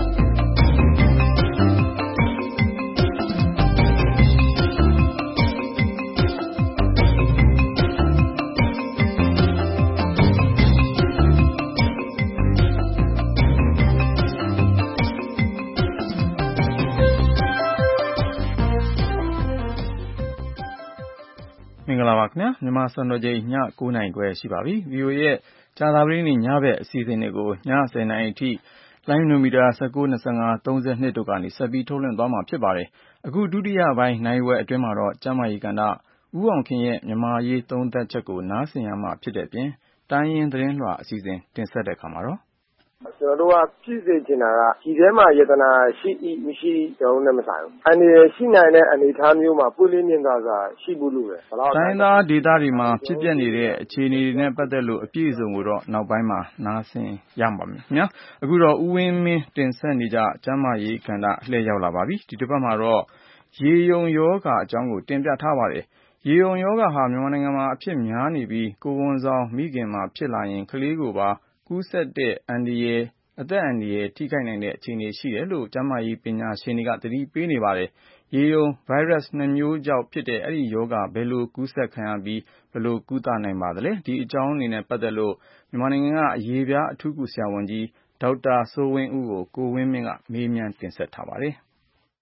မင်္ဂလာပါခင်ဗျာမြန်မာစံတော်ချိန်ည9 နာရီခွဲရှိပါပြီ VOA ရဲ့ကြာသပတေးနေ့ညဘက်အစီအစဉ်တွေကိုည10 နာရီအထိလိုင်းနိုမီတာ19 25 32တို့ကနေဆက်ပြီးထုတ်လွှင့်သွားမှာဖြစ်ပါတယ်အခုဒုတိယပိုင်းနိုင်ဝက်အတွင်းမှာတော့ကျမကြီးကဏ္ဍဦးအောင်ခင်ရဲ့မြန်မာရေးသုံးသပ်ချက်ကိုနားဆင်ရမှာဖြစ်တဲ့အပြင်တိုင်းရင်းသတင်းလွှာအစီအစဉ်တင်ဆက်တဲ့အခါမှာတော့ကျွန်တော်တို့ကဖြစ်စေချင်တာကဒီထဲမှာယတနာရှိမရှိကျွန်တော်နဲ့မဆိုင်ဘူးအနေရှိနိုင်တဲ့အနေအထားမျိုးမှာပွင့်လင်းမြင်သာစွာရှိဖို့လိုတယ်တိုင်းသားဒေသတွေမှာဖြစ်ပျက်နေတဲ့အခြေအနေတွေနဲ့ပတ်သက်လို့အပြည့်အစုံကိုတော့နောက်ပိုင်းမှာနားဆင်ရမှာပါခင်ဗျာအခုတော့ဦးဝင်းမင်းတင်ဆက်နေကြကျမရေးကဏ္ဍလှည့်ရောက်လာပါပြီဒီတစ်ပတ်မှာတော့ရေယုံယောဂအကြောင်းကိုတင်ပြထားပါတယ်ရေယုံယောဂဟာမြန်မာနိုင်ငံမှာအဖြစ်များနေပြီးကိုယ်ဝန်ဆောင်မိခင်မှာဖြစ်လာရင်ကလေးကိုပါကူးစက်တဲ့အန္တရာယ်အသက်အန္တရာယ်ထိခိုက်နိုင်တဲ့အခြေအနေရှိတယ်လို့ကျန်းမာရေးပညာရှင်တွေကသတိပေးနေပါတယ်။ရေယုံ virus 2 မျိုးကြောင့်ဖြစ်တဲ့အဲဒီရောဂါဘယ်လိုကူးစက်ခံရပြီးဘယ်လိုကုသနိုင်ပါသလဲ။ဒီအကြောင်းနဲ့ပတ်သက်လို့မြန်မာနိုင်ငံကအရေပြားအထူးကုဆရာဝန်ကြီးဒေါက်တာစိုးဝင်းဦးကိုကိုဝင်းမင်းကမေးမြန်းတင်ဆက်ထားပါတယ်။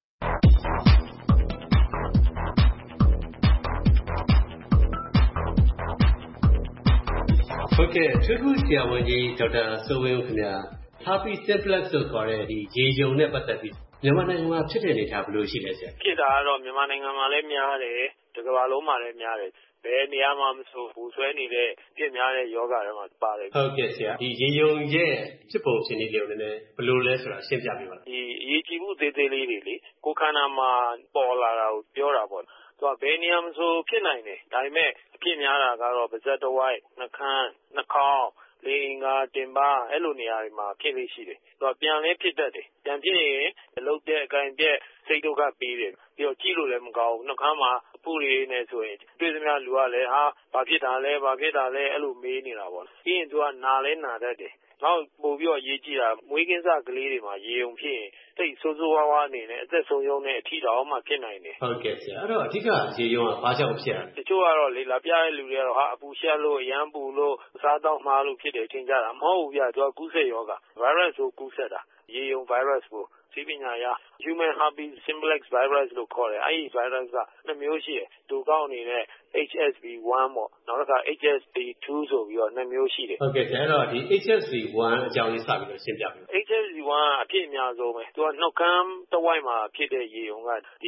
ဟုတ်ကဲ့အထူးကုဆရာဝန်ကြီးဒေါက်တာစိုးဝင်းဦးခင်ဗျာ herpes simplex လို့ခေါ်တဲ့ဒီရေယုံနဲ့ပတ်သက်ပြီးမြန်မာနိုင်ငံမှာဖြစ်တဲ့အနေအထားဘယ်လိုရှိလဲဆရာဖြစ်တာကတော့မြန်မာနိုင်ငံမှာလည်းများတယ်တစ်ကမ္ဘာလုံးမှာလည်းများတယ်ဘယ်နေရာမှာမဆိုပူဆွဲနေတဲ့ပြည့်များတဲ့ယောဂတွေမှာပါတယ်ဟုတ်ကဲ့ဆရာဒီရေယုံရဲ့ဖြစ်ပုံဖြစ်နည်းလေးကိုလည်းဘယ်လိုလဲဆိုတာရှင်းပြပေးပါလားဒီအရေးကြီးမှုသေးသေးလေးတွေလေကိုယ်ခန္ဓာမှာပေါ်လာတာကိုပြောတာပေါ့သူကဘယ်နေရာမှာဆိုဖြစ်နိုင်တယ်ဒါပေမဲ့အဖြစ်များတာကတော့ပါးစပ်တစ်ဝိုက်နှာခမ်းနှာခေါင်းလေအင်္ဂါတင်ပါအဲ့လိုနေရာတွေမှာဖြစ်လေးရှိတယ်သူကပြန်လဲဖြစ်တတ်တယ်ပြန်ဖြစ်ရင်အလုပ်တဲ့အကင်ပြက်စိတ်ဒုက္ခပေးတယ်ပြီးတော့ကြည့်လို့လည်းမကောင်းဘူးနှာခမ်းမှာအပူတွေနဲ့ဆိုရင်တွေ့သမျှလူကလည်းဘာဖြစ်တာလဲအဲ့လိုမေးနေတာပေါ့ပြီးရင်သူကနာလဲနာတတ်တယ်နောက်ပို့ပြီးတော့ရေးကြည့်တာမွေးကင်းစကလေးတွေမှာရေုံဖြစ်ရင်တိတ်ဆိုးဆိုးဝါးဝါးအနေနဲ့အသက်ဆုံးရှုံးတဲ့အထီတောင်မှဖြစ်နိုင်တယ်ဟုတ်ကဲ့ဆရာအဲ့တော့အဓိကရေယုံကဘာကြောင့်ဖြစ်ရလဲတချို့ကတော့လေလာပြတဲ့လူတွေကတော့အပူရှက်လို့အရမ်းပူလို့စားတော့မှားလို့ဖြစ်တယ်ထင်ကြတာမဟုတ်ဘူးပြသူကကူးစက်ရောဂါ virus ကိုကူးစက်တာရေယုံ virus ကိုစီးပညာရ human herpes simplex virus လို့ခေါ်တယ်အဲ့ဒီ virus က2မျိုးရှိတယ်တူကောင်းအနေနဲ့ HSV1 ပေါ့နောက်တစ်ခါ HSV2 ဆိုပြီးတော့2မျိုးရှိတယ်ဟုတ်ကဲ့ဆရာအဲ့တော့ဒီ HSV1 အကြောင်းလေးစပြီးတော့ရှင်းပြပေးပါ HSV1 အဖြစ်အများဆုံးပဲသူကနှုတ်ခမ်းတစ်ဝိုက်မှာဖြစ်တဲ့ရေယုံကဒီ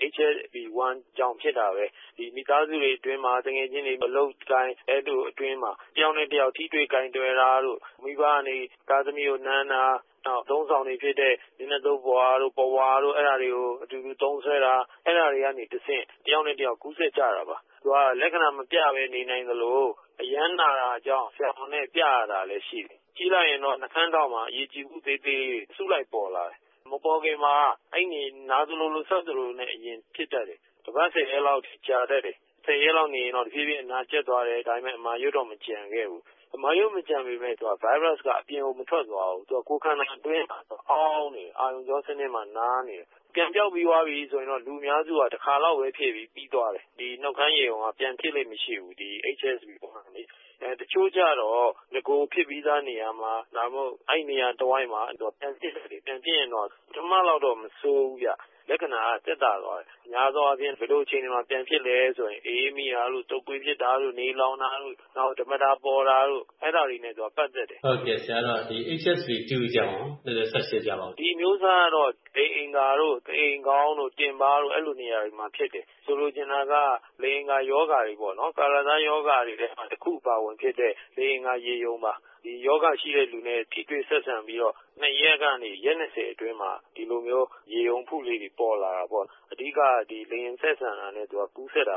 HSV1 ကြောင့်ဖြစ်တာပဲဒီမိသားစုတွေအတွင်းမှာတကယ်ချင်းတွေအလုပ်ကိုင်းအဲ့လိုအတွင်းမှာတယောက်နဲ့တယောက်ထိတွေ့ကိုင်းတွေ့တာတို့မိဘကနေသားသမီးကိုနမ်းတာနောက်သုံးဆောင်တွေဖြစ်တဲ့ဒီနေ့သုံးပွားတို့ပဝါတို့အဲ့ဒါတွေကိုအတူတူသုံးဆွဲတာအဲ့ဒါတွေကနေတစ်ဆင့်တယောက်နဲ့တယောက်ကူးစက်ကြတာပါသူကလက္ခဏာမပြဘဲနေနိုင်သလိုအရမ်းနာတာကြောင့်ဆရာဝန်နဲ့ပြရတာလည်းရှိတယ်ကြည့်လိုက်ရင်တော့နှာခမ်းထောင်မှာအရေးကြီးမှုသေးသေးစုလိုက်ပေါ်လာတယ်မပေါ်ခင်မှာအဲ့ဒီနာသလိုလိုဆက်သလိုနဲ့အရင်ဖြစ်တတ်တယ်တပတ်10ရက်လောက်ကြာတတ်တယ်10ရက်လောက်နေရင်တော့တဖြည်းဖြည်းအနာကျက်သွားတယ်ဒါပေမဲ့အမာရွတ်တော့မကြံခဲ့ဘူးအမာရွတ်မကြံပေမဲ့သူက virus ကအပြင်ကိုမထွက်သွားဘူးသူကကိုယ်ခန္ဓာအတွင်းမှာအောင်းနေအာရုံကြောစနစ်မှာနားနေပြန်ပြောက်ပြီးသွားပြီဆိုရင်တော့လူများစုကတစ်ခါလောက်ပဲဖြစ်ပြီးသွားတယ်ဒီနှုတ်ခမ်းရည်ကပြန်ဖြစ်လိမ့်မရှိဘူးဒီ HSV ပေါ့လေတချို့ကြတော့ငကိုဖြစ်ပြီးသားနေရာမှာဒါမှမဟုတ်အဲ့နေရာတစ်ဝိုက်မှာပြန်ဖြစ်တယ်ပြန်ဖြစ်ရင်တော့ဓမ္မလောက်တော့မဆိုးဘူးပြလက္ခဏာကတက်တာသွားတယ်။များသောအားဖြင့်ဘယ်လိုအချိန်တွေမှာပြန်ဖြစ်လဲဆိုရင်အေးမိတာလို့တုပ်ကွေးဖြစ်တာလို့နေလောင်တာလို့နောက်ဓမ္မတာပေါ်တာလို့အဲ့ဒါတွေနဲ့သူကပတ်သက်တယ်။ဟုတ်ကဲ့ဆရာတော့ဒီ HSV2 ကြောင့်လည်းဆက်ရှင်းပြပါဦး။ဒီမျိုးစားကတော့လေအင်္ဂါတို့အိမ်ကောင်းတို့တင်ပါတို့အဲ့လိုနေရာတွေမှာဖြစ်တယ်။ဆိုလိုချင်တာကလေအင်္ဂါယောဂါတွေပေါ့နော်ကာလသားယောဂါတွေထဲမှာတစ်ခုပါဝင်ဖြစ်တဲ့လေအင်္ဂါရေယုံပါဒီယောဂရှိတဲ့လူနဲ့ထိတွေ့ဆက်ဆံပြီးတော့2ရက်ကနေရက်20အတွင်းမှာဒီလိုမျိုးရေယုံဖုလေးတွေပေါ်လာတာပေါ့အဓိကဒီလေရင်ဆက်ဆံတာနဲ့သူကကူးဆက်တာပါ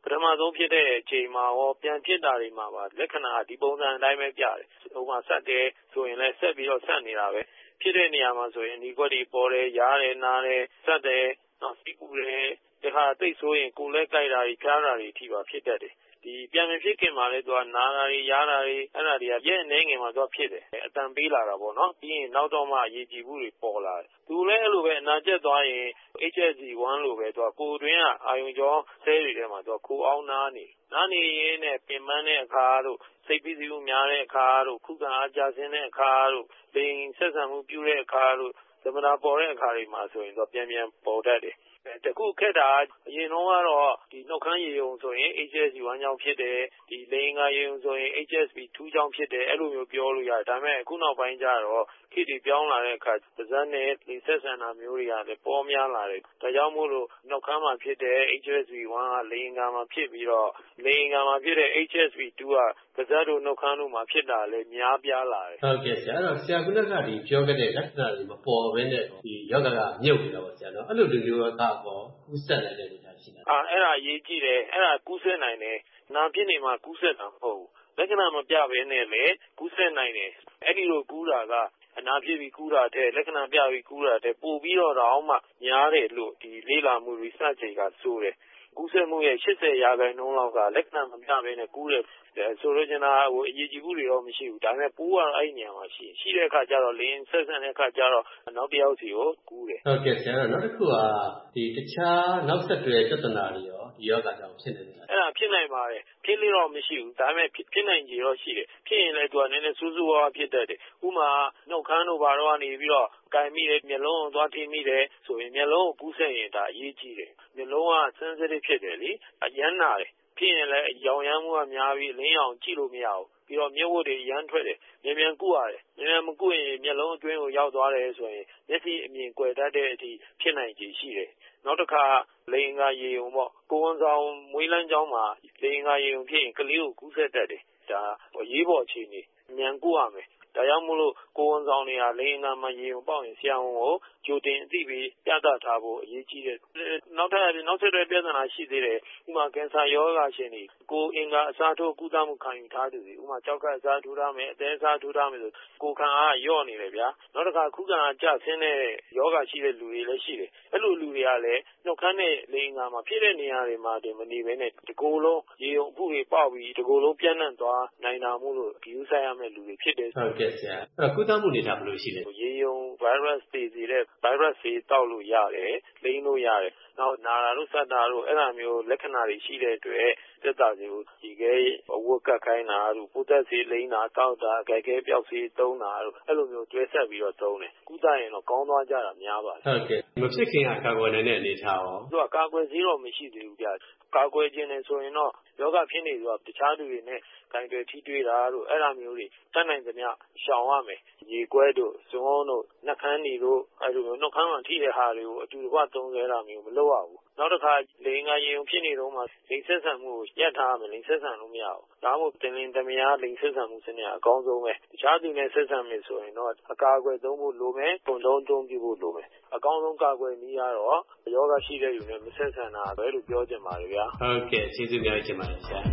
ပထမဆုံးဖြစ်တဲ့အချိန်မှာရောပြန်ဖြစ်တာတွေမှာပါလက္ခဏာဒီပုံစံအတိုင်းပဲပြတယ်။ဟိုမှာဆက်တယ်ဆိုရင်လည်းဆက်ပြီးတော့ဆက်နေတာပဲဖြစ်တဲ့နေရာမှာဆိုရင်ဒီကွက်တွေပေါ်တယ်ရားတယ်နားတယ်ဆက်တယ်နောက်စီးပူတယ်ဒီခါသိဆိုရင်ကိုယ်လက်ကြိုက်တာတွေဖျားတာတွေအထိပါဖြစ်တတ်တယ်ဒီပြန်မဖြစ်ခင်မှာလဲသူကနာတာတွေရားတာတွေအဲ့ဒါတွေကရဲ့နေငယ်မှာသူကဖြစ်တယ်အတန်ပေးလာတာပေါ့နော်ပြီးရင်နောက်တော့မှအရေးကြီးမှုတွေပေါ်လာတယ်သူလည်းအဲ့လိုပဲအနာကျက်သွားရင် HSV1 လိုပဲသူကကိုယ်တွင်းကအာယုံကြောဆဲတွေထဲမှာသူကခိုးအောင်နားနေရင်းနဲ့ပင်ပန်းတဲ့အခါတို့စိတ်ဖိစီးမှုများတဲ့အခါတို့ခုခံအားကျဆင်းတဲ့အခါတို့လိင်ဆက်ဆံမှုပြုတဲ့အခါတို့သမဏပေါ်တဲ့အခါတွေမှာဆိုရင်သူပြန်ပေါ်တတ်တယ်တခုခက်တာအရင်တော့ကတော့ဒီနှုတ်ခမ်းရည်ုံဆိုရင် HSV1 ကြောင့်ဖြစ်တယ်ဒီလိင်္ဂါရည်ုံဆိုရင် HSV2 ကြောင့်ဖြစ်တယ်အဲ့လိုမျိုးပြောလို့ရတယ်ဒါပေမဲ့အခုနောက်ပိုင်းကျတော့ခေတ်တွေပြောင်းလာတဲ့အခါပါးစပ်နဲ့ဒီဆက်ဆံတာမျိုးတွေကလည်းပေါ်များလာတယ်ဒါကြောင့်မို့လို့နှုတ်ခမ်းမှာဖြစ်တဲ့ HSV1 ကလိင်္ဂါမှာဖြစ်ပြီးတော့လိင်္ဂါမှာဖြစ်တဲ့ HSV2 ကပါးစပ်တို့နှုတ်ခမ်းတို့မှာဖြစ်တာလည်းများပြားလာတယ်ဟုတ်ကဲ့ဆရာအဲ့တော့ဆရာကဒီပြောခဲ့တဲ့လက္ခဏာတွေမပေါ်ဘဲနဲ့ဒီယောဂကမြုပ်နေတာပေါ့ဆရာနော်အဲ့လိုလူမျိုးကတော့ကူးစက်နိုင်တဲ့အနေအထားရှိတာအဲ့ဒါအရေးကြီးတယ်အဲ့ဒါကူးစက်နိုင်တယ်နာဖြစ်နေမှာကူးစက်တာမဟုတ်ဘူးလက္ခဏာမပြဘဲနဲ့လည်းကူးစက်နိုင်တယ်အဲ့ဒီလိုကူးတာကအနာဖြစ်ပြီးကူးတာတဲ့လက္ခဏာပြပြီးကူးတာတဲ့ပို့ပြီးတော့တောင်မှများတယ်လို့ဒီလေ့လာမှု research တွေကဆိုတယ်ကူးစက်မှုရဲ့80%လောက်ကလက္ခဏာမပြဘဲနဲ့ကူးတယ်ဆိုလိုချင်တာအရေးကြီးမှုတွေတော့မရှိဘူးဒါပေမဲ့ပိုးကတော့အဲ့ဒီနေရာမှာရှိတဲ့အခါကျတော့လင်းဆက်ဆံတဲ့အခါကျတော့နောက်တစ်ယောက်စီကိုကူးတယ်ဟုတ်ကဲ့ဆရာနောက်တစ်ခုကဒီတခြားနောက်ဆက်တွဲပြဿနာတွေရောဒီယောဂကြောင့်ဖြစ်နေတယ်အဲ့ဒါဖြစ်နိုင်ပါတယ်ဖြစ်လို့တော့မရှိဘူးဒါပေမဲ့ဖြစ်နိုင်ကြတော့ရှိတယ်ဖြစ်ရင်လည်းသူကနည်းနည်းစူးစူးဝါးဖြစ်တတ်တယ်ဥမာနှုတ်ခမ်းတို့ဘာတော့ကနေပြီးတော့ကင်မိတယ်မျက်လုံးကိုသွားထိမိတယ်ဆိုရင်မျက်လုံးကိုကူးဆက်ရင်ဒါအရေးကြီးတယ်မျက်လုံးက sensitive ဖြစ်တယ်လေအရမ်းနာတယ်ဖြစ်ရင်လည်းရောင်ရမ်းမှုကများပြီးလင်းအောင်ကြည့်လို့မရဘူးပြီးတော့မျက်ဝတ်တွေရမ်းထွက်တယ်မြန်ကုရတယ်မြန်မကုရင်မျက်လုံးအတွင်းကိုရောက်သွားတယ်ဆိုရင်မျက်စိအမြင်ကွယ်တတ်တဲ့အထိဖြစ်နိုင်ခြေရှိတယ်နောက်တစ်ခါလိင်္ဂါရေုံပေါ့ကိုဝန်ဆောင်မွေးလန်းကျောင်းမှာလိင်္ဂါရေုံဖြစ်ရင်ကလေးကိုကူးဆက်တတ်တယ်ဒါရေးပေါ်အခြေအနေမြန်ကုရမယ်ဒါကြောင့်မို့လို့ကိုဝန်ဆောင်တွေကလိင်္ဂါမှာရေုံပေါက်ရင်ဆရာဝန်ကိုကြိုတင်အသိပေးပြသထားဖို့အရေးကြီးတယ်နောက်ဆက်တွဲပြဿနာရှိသေးတယ်ဥပမာကင်ဆာရောဂါရှင်တွေကိုအင်္ဂါအစားထိုးကုသမှုခံယူထားသူတွေဥပမာကြောက်ကအစားထိုးထားမယ်အသေးအစားထိုးထားမယ်ဆိုကိုခံအားလျော့နေတယ်ဗျာနောက်တစ်ခါခုခံအားကျဆင်းတဲ့ယောဂရှိတဲ့လူတွေလည်းရှိတယ်အဲ့လိုလူတွေကလည်းနှုတ်ခမ်းနဲ့လိင်္ဂါမှာဖြစ်တဲ့နေရာတွေမှာမနေဘဲနဲ့ဒီကိုယ်လုံးရေုံအဖုတွေပေါက်ပြီးဒီကိုယ်လုံးပြန့်နှံ့သွားနိုင်တာမို့လို့ဒီဥဆိုင်ရမယ့်လူတွေဖြစ်တယ်ဟုတ်ကဲ့ဆရာအဲ့ကုသမှုနေတာဘယ်လိုရှိလဲရေုံ virus တွေစီတဲ့ virus တွေတောက်လို့ရတယ်လိမ့်လို့ရတယ်နောက်နာတာတို့စတာတို့အဲ့လိုမျိုးလက္ခဏာတွေရှိတဲ့အတွက်သက်သာစီကိုဒီကဲအဝတ်ကတ်ခိုင်းတာတို့ပိုးသက်စီလိမ့်တာတောက်တာအကြိုက်ခဲပြောက်စီသုံးတာတို့အဲ့လိုမျိုးတွဲဆက်ပြီးတော့သုံးတယ်ကုသရင်တော့ကောင်းသွားကြတာများပါတယ်ဟုတ်ကဲ့မဖြစ်ခင်ကကာကွယ်နိုင်တဲ့အနေထားရောသူကကာကွယ်ဆေးတော့မရှိသေးဘူးဗျကာကွယ်ခြင်းနဲ့ဆိုရင်တော့ယောဂဖြစ်နေဆိုတာတခြားလူတွေနဲ့ဂိုင်တွေထိတွေ့တာတို့အဲ့လိုမျိုးတွေတတ်နိုင်သမျှရှောင်ရမယ်ရေကွဲတို့ဇွန်းတို့နှက်ခမ်းတွေတို့အဲ့လိုမျိုးနှုတ်ခမ်းမှာထိတဲ့ဟာတွေကိုအတူတကွသုံးဆွဲတာမျိုးမလုပ်ရဘူးနောက်တစ်ခါလိင်္ဂါရေုံဖြစ်နေတော့မှလိင်ဆက်ဆံမှုကိုရပ်ထားရမယ်လိင်ဆက်ဆံလို့မရဘူးဒါမှမဟုတ်တင်လင်းတမယားလိင်ဆက်ဆံမှုစနစ်အကောင်းဆုံးပဲတခြားသူနဲ့ဆက်ဆံမယ်ဆိုရင်တော့အကာအကွယ်သုံးဖို့လိုမယ်ပုံသုံးပြုဖို့လိုမယ်အကောင်းဆုံးကာကွယ်နည်းကတော့ယောဂရှိတဲ့လူနဲ့မဆက်ဆံတာပဲလို့ပြောချင်ပါတယ်ဗျာဟုတ်ကဲ့ကျေးဇူးများတင်ပါတယ်ဆရာ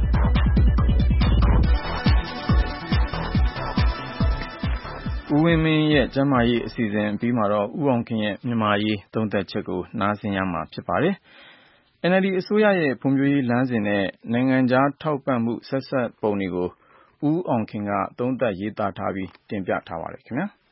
ဦးဝင်းမင်းရဲ့ကျန်းမာရေးအစီအစဉ်အပြီးမှာတော့ဦးအောင်ခင်ရဲ့မြန်မာရေးသုံးသပ်ချက်ကိုနားဆင်ရမှာဖြစ်ပါတယ်။ NLD အစိုးရရဲ့ဖွံ့ဖြိုးရေးလမ်းစဉ်နဲ့နိုင်ငံခြားထောက်ပံ့မှုဆက်စပ်ပုံတွေကိုဦးအောင်ခင်ကသုံးသပ်ရေးသားထားပြီးတင်ပြထားပါတယ်ခင်ဗျာ။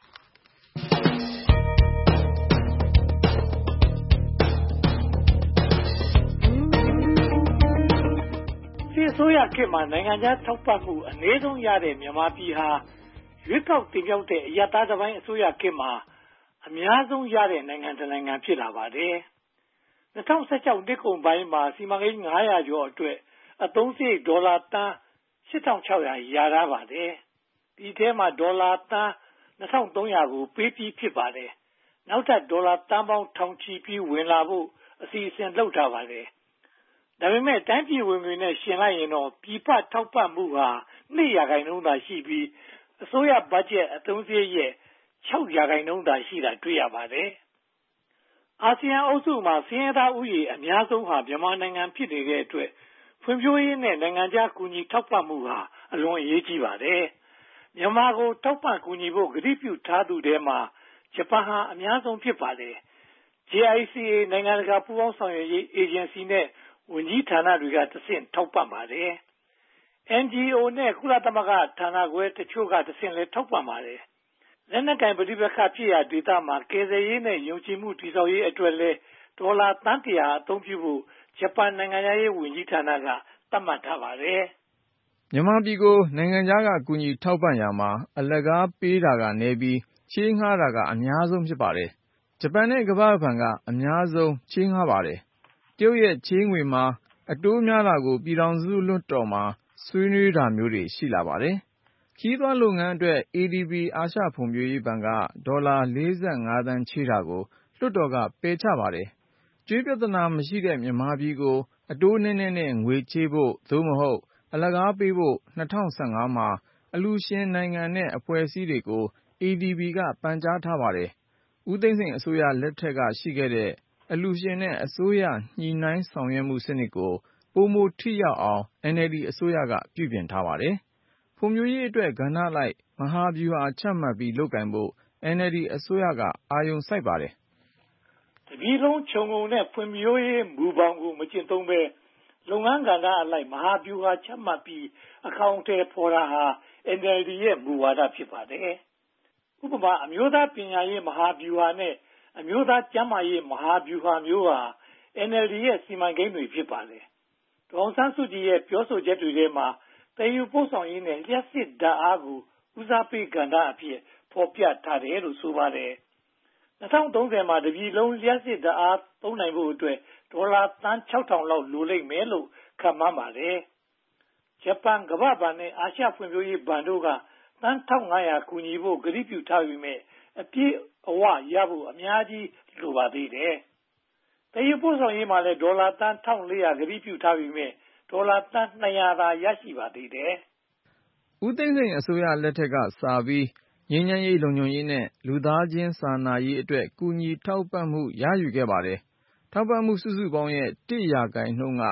စစ်အစိုးရခေတ်မှာနိုင်ငံခြားထောက်ပံ့မှုအနည်းဆုံးရတဲ့မြန်မာပြည်ဟာရွေးကောက်တင်မြှောက်တဲ့အရပ်သားတစ်ပိုင်းအစိုးရခေတ်မှာအများဆုံးရတဲ့နိုင်ငံတစ်နိုင်ငံဖြစ်လာပါတယ်။2016နှစ်ကုန်ပိုင်းမှာစီမံကိန်း900ကျော်အတွက်အသုံးစရိတ်ဒေါ်လာသန်း8600ရထားပါတယ်။ဒီထဲမှာဒေါ်လာသန်း2300ကိုပေးပြီးဖြစ်ပါတယ်။နောက်ထပ်ဒေါ်လာသန်းပေါင်းထောင်ချီပြီးဝင်လာဖို့အစီအစဉ်လုပ်ထားပါတယ်။ဒါပေမဲ့တိုင်းပြည်ဝင်ငွေနဲ့ရှင်လိုက်ရင်တော့ပြည်ပထောက်ပံ့မှုဟာ2%သာရှိပြီးအစိုးရဘတ်ဂျက်အသုံးစရိတ်ရဲ့6%သာရှိတာတွေ့ရပါတယ်။အာဆီယံအုပ်စုမှာဆင်းရဲသားဥယေအများဆုံးဟာမြန်မာနိုင်ငံဖြစ်နေတဲ့အတွက်ဖွံ့ဖြိုးရေးနဲ့နိုင်ငံခြားကူညီထောက်ပံ့မှုဟာအလွန်အရေးကြီးပါတယ်။မြန်မာကိုထောက်ပံ့ကူညီဖို့ကတိပြုထားသူတွေမှာဂျပန်ဟာအများဆုံးဖြစ်ပါတယ်။ JICA နိုင်ငံတကာပူးပေါင်းဆောင်ရွက်ရေးအေဂျင်စီနဲ့ဝန်ကြီးဌာနတွေကတဆင့်ထောက်ပံ့ပါတယ်။ NGO နဲ့ကုလသမဂ္ဂဌာနခွဲတချို့ကတဆင့်လည်းထောက်ပံ့ပါတယ်။လက်နက်ကိုင်ပဋိပက္ခဖြစ်ရာဒေသမှာကယ်ဆယ်ရေးနဲ့ယုံကြည်မှုတည်ဆောက်ရေးအတွက်လည်းဒေါ်လာသန်း 100 အသုံးပြုဖို့ဂျပန်နိုင်ငံခြားရေးဝန်ကြီးဌာနကသတ်မှတ်ထားပါတယ်။မြန်မာပြည်ကိုနိုင်ငံခြားကကူညီထောက်ပံ့ရာမှာအလကားပေးတာကနည်းပြီးချေးငှားတာကအများဆုံးဖြစ်ပါတယ်။ဂျပန်နဲ့ကမ္ဘာ့ဘဏ်ကအများဆုံးချေးငှားပါတယ်။တရုတ်ရဲ့ချေးငွေမှာအတိုးများတာကိုပြည်ထောင်စုလွှတ်တော်မှာဆွေးနွေးတာမျိုးတွေရှိလာပါတယ်။ခရီးသွားလုပ်ငန်းအတွက် ADB အာရှဖွံ့ဖြိုးရေးဘဏ်ကဒေါ်လာ 45 သန်းချေးတာကိုလွှတ်တော်ကပယ်ချပါတယ်။ကြွေးပြဿနာမရှိတဲ့မြန်မာပြည်ကိုအတိုးနည်းနည်းနဲ့ငွေချေးဖို့သို့မဟုတ်အလကားပေးဖို့2015မှာအလှူရှင်နိုင်ငံနဲ့အဖွဲ့အစည်းတွေကို ADB ကပန်ကြားထားပါတယ်။ဦးသိန်းစိန်အစိုးရလက်ထက်ကရှိခဲ့တဲ့အလှူရှင်နဲ့အစိုးရညှိနှိုင်းဆောင်ရွက်မှုစနစ်ကိုပိုမိုထိရောက်အောင် NLD အစိုးရကပြုပြင်ထားပါတယ်။ဖွံ့ဖြိုးရေးအတွက်ကဏ္ဍလိုက်မဟာဗျူဟာချမှတ်ပြီးလုပ်ကိုင်ဖို့ NLD အစိုးရကအာရုံစိုက်ပါတယ်။တပြည်လုံးခြုံငုံတဲ့ဖွံ့ဖြိုးရေးမူဘောင်ကိုမကျင့်သုံးဘဲလုပ်ငန်းကဏ္ဍအလိုက်မဟာဗျူဟာချမှတ်ပြီးအကောင်အထည်ဖော်တာဟာ NLD ရဲ့မူဝါဒဖြစ်ပါတယ်။ဥပမာအမျိုးသားပညာရေးမဟာဗျူဟာနဲ့အမျိုးသားကျန်းမာရေးမဟာဗျူဟာမျိုးဟာ NLD ရဲ့စီမံကိန်းတွေဖြစ်ပါတယ်။ဒေါ်အောင်ဆန်းစုကြည်ရဲ့ပြောဆိုချက်တွေထဲမှာသယ်ယူပို့ဆောင်ရေးနဲ့လျှပ်စစ်ဓါတ်အားကိုဦးစားပေးကဏ္ဍအဖြစ်ဖော်ပြထားတယ်လို့ဆိုပါတယ်။2030မှာတပြည်လုံးလျှပ်စစ်ဓါတ်အားသုံးနိုင်ဖို့အတွက်ဒေါ်လာသန်း 6,000 လောက်လိုလိမ့်မယ်လို့ခန့်မှန်းပါတယ်။ဂျပန်ကမ္ဘာ့ဘဏ်နဲ့အာရှဖွံ့ဖြိုးရေးဘဏ်တို့ကသန်း 1,500 ကူညီဖို့ကတိပြုထားပေမဲ့အပြည့်အဝရဖို့အများကြီးလိုပါသေးတယ်။သယ်ယူပို့ဆောင်ရေးမှာလည်းဒေါ်လာသန်း 1,400 ကတိပြုထားပေမဲ့ဒေါ်လာသန်း 200 သာရရှိပါသေးတယ်။ဦးသိန်းစိန်အစိုးရလက်ထက်ကစပြီးငြိမ်းချမ်းရေးလုံခြုံရေးနဲ့လူသားချင်းစာနာရေးအတွက်ကူညီထောက်ပံ့မှုရယူခဲ့ပါတယ်။ထောက်ပံ့မှုစုစုပေါင်းရဲ့ 1% က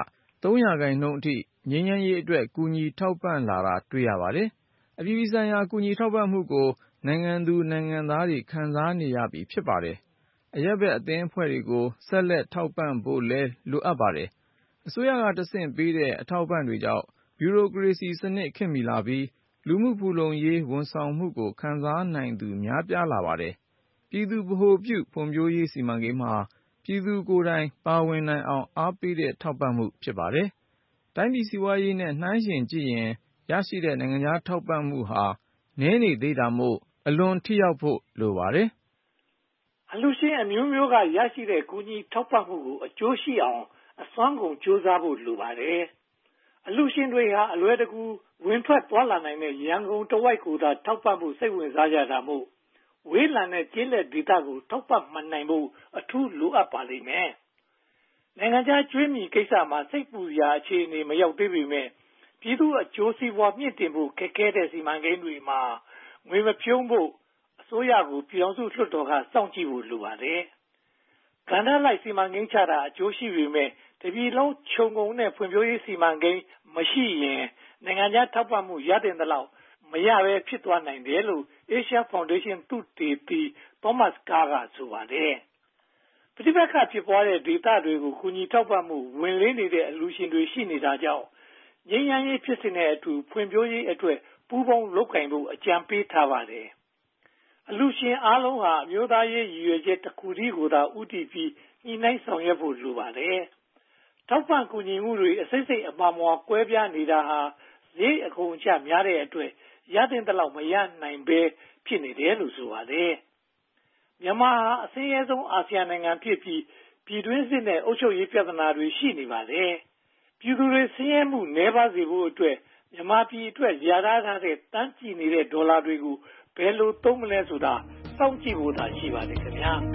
3% အထိငြိမ်းချမ်းရေးအတွက်ကူညီထောက်ပံ့လာတာတွေ့ရပါတယ်။အပြည်ပြည်ဆိုင်ရာကူညီထောက်ပံ့မှုကိုနိုင်ငံသူနိုင်ငံသားတွေခံစားနေရပြီဖြစ်ပါတယ်။အရပ်ဘက်အသင်းအဖွဲ့တွေကိုဆက်လက်ထောက်ပံ့ဖို့လည်းလိုအပ်ပါတယ်။အစိုးရကတဆင့်ပေးတဲ့အထောက်အပံ့တွေကြောင့်ဗျူရိုကရေစီစနစ်ခေတ်မီလာပြီးလူမှုဖူလုံရေးဝန်ဆောင်မှုကိုခံစားနိုင်သူများပြားလာပါတယ်။ပြည်သူဗဟိုပြုဖွံ့ဖြိုးရေးစီမံကိန်းမှာပြည်သူကိုယ်တိုင်ပါဝင်နိုင်အောင်အားပေးတဲ့ထောက်ပံ့မှုဖြစ်ပါတယ်။တိုင်းပြည်စီးပွားရေးနဲ့နှိုင်းယှဉ်ကြည့်ရင်ရရှိတဲ့နိုင်ငံခြားထောက်ပံ့မှုဟာနည်းနေသေးတာမို့အလွန်ထိရောက်ဖို့လိုပါတယ်။အလှူရှင်အမျိုးမျိုးကရရှိတဲ့ကူညီထောက်ပံ့မှုကိုအကျိုးရှိအောင်အစွမ်းကုန်ကြိုးစားဖို့လိုပါတယ်။အလှူရှင်တွေဟာအလွယ်တကူဝင်ထွက်သွားလာနိုင်တဲ့ရန်ကုန်တဝိုက်ကိုသာထောက်ပံ့ဖို့စိတ်ဝင်စားကြတာမို့ဝေးလံတဲ့ကျေးလက်ဒေသကိုထောက်ပံ့နိုင်ဖို့အထူးလိုအပ်ပါလိမ့်မယ်။နိုင်ငံခြားကြွေးမြီကိစ္စမှာစိတ်ပူရာအခြေအနေမရောက်သေးပေမဲ့ပြည်သူအကျိုးစီးပွားမြင့်တင်ဖို့ခက်ခဲတဲ့စီမံကိန်းတွေမှာငွေမဖြုံးဖို့အစိုးရကိုပြည်ထောင်စုလွှတ်တော်ကစောင့်ကြည့်ဖို့လိုပါတယ်။ကဏ္ဍလိုက်စီမံကိန်းချတာအကျိုးရှိပေမဲ့တပြည်လုံးခြုံငုံတဲ့ဖွံ့ဖြိုးရေးစီမံကိန်းမရှိရင်နိုင်ငံခြားထောက်ပံ့မှုရတဲ့လောက်မရဘဲဖြစ်သွားနိုင်တယ်လို့ Asia Foundation သုတေသီ Thomas Carr ကဆိုပါတယ်။ပဋိပက္ခဖြစ်ပွားတဲ့ဒေသတွေကိုကူညီထောက်ပံ့မှုဝင်လေးနေတဲ့အလှူရှင်တွေရှိနေတာကြောင့်ငြိမ်းချမ်းရေးဖြစ်စဉ်နဲ့အတူဖွံ့ဖြိုးရေးအတွက်ပူးပေါင်းလုပ်ကိုင်ဖို့အကြံပေးထားပါတယ်။အလှူရှင်အားလုံးဟာအမျိုးသားရေးရည်ရွယ်ချက်တစ်ခုတည်းကိုသာဦးတည်ပြီးညှိနှိုင်းဆောင်ရွက်ဖို့လိုပါတယ်။ထောက်ပံ့ကူညီမှုတွေအစိမ့်စိမ့်အမှားမှားကွဲပြားနေတာဟာဈေးအကုန်အကျများတဲ့အတွက်ရတဲ့လောက်မရနိုင်ဘဲဖြစ်နေတယ်လို့ဆိုပါတယ်။မြန်မာဟာအဆင်းရဲဆုံးအာဆီယံနိုင်ငံဖြစ်ပြီးပြည်တွင်းစစ်နဲ့အုပ်ချုပ်ရေးပြဿနာတွေရှိနေပါတယ်။ပြည်သူတွေဆင်းရဲမှုနည်းပါးစေဖို့အတွက်မြန်မာပြည်အတွက်ရထားတဲ့တန်းကြည့်နေတဲ့ဒေါ်လာတွေကိုဘယ်လိုသုံးမလဲဆိုတာစောင့်ကြည့်ဖို့သာရှိပါတယ်ခင်ဗျာ။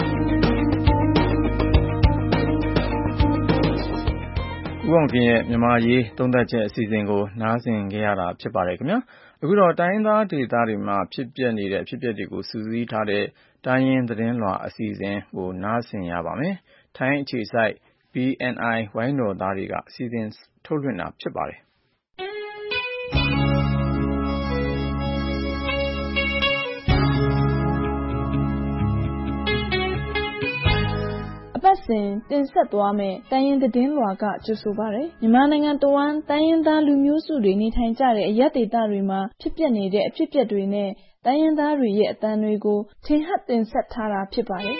ဦးအောင်ခင်ရဲ့မြန်မာရေးသုံးသပ်ချက်အစီအစဉ်ကိုနားဆင်ကြရတာဖြစ်ပါတယ်ခင်ဗျာ။အခုတော့တိုင်းသားဒေသတွေမှာဖြစ်ပျက်နေတဲ့အဖြစ်အပျက်တွေကိုစူးစီးထားတဲ့တိုင်းရင်းသတင်းလွှာအစီအစဉ်ကိုနားဆင်ရပါမယ်။ထိုင်းအခြေစိုက် BNI ဝိုင်းတော်သားတွေကစီစဉ်ထုတ်လွှင့်တာဖြစ်ပါတယ်။အပတ်စဉ်တင်ဆက်သွားမယ့်တိုင်းရင်းသတင်းလွှာကကြိုဆိုပါရစေ။မြန်မာနိုင်ငံတဝန်းတိုင်းရင်းသားလူမျိုးစုတွေနေထိုင်ကြတဲ့အရပ်ဒေသတွေမှာဖြစ်ပျက်နေတဲ့အဖြစ်အပျက်တွေနဲ့တိုင်းရင်းသားတွေရဲ့အသံတွေကိုထင်ဟပ်တင်ဆက်ထားတာဖြစ်ပါတယ်။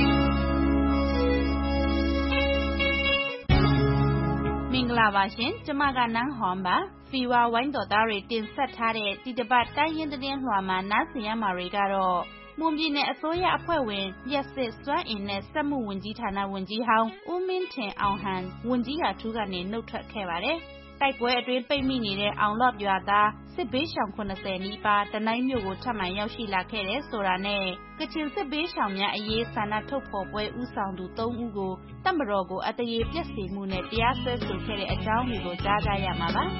မင်္ဂလာပါရှင်။ကျမကနန်းဟွန်ပါ။ဖီဝါဝိုင်းတော်သားတွေတင်ဆက်ထားတဲ့ဒီတစ်ပတ်တိုင်းရင်းသတင်းလွှာမှာနားဆင်ရမှာတွေကတော့မွန်ပြည်နယ်အစိုးရအဖွဲ့ဝင်လျှက်စစ်စွမ်းအင်နဲ့စက်မှုဝန်ကြီးဌာနဝန်ကြီးဟောင်းဦးမင်းထင်အောင်ဟန်ဝန်ကြီးရာထူးကနေနှုတ်ထွက်ခဲ့ပါတယ်။တိုက်ပွဲအတွင်းပိတ်မိနေတဲ့အောင်လော့ရွာသားစစ်ဘေးရှောင်80နီးပါးတနိုင်းမြို့ကိုထပ်မံရောက်ရှိလာခဲ့တဲ့ဆိုတာနဲ့ကချင်စစ်ဘေးရှောင်များအရေးဆန္ဒထုတ်ဖော်ပွဲဦးဆောင်သူ3ဦးကိုတပ်မတော်ကိုအတရေပြည့်စုံမှုနဲ့တရားစွဲဆိုခဲ့တဲ့အကြောင်းတွေကိုကြားကြရမှာပါ။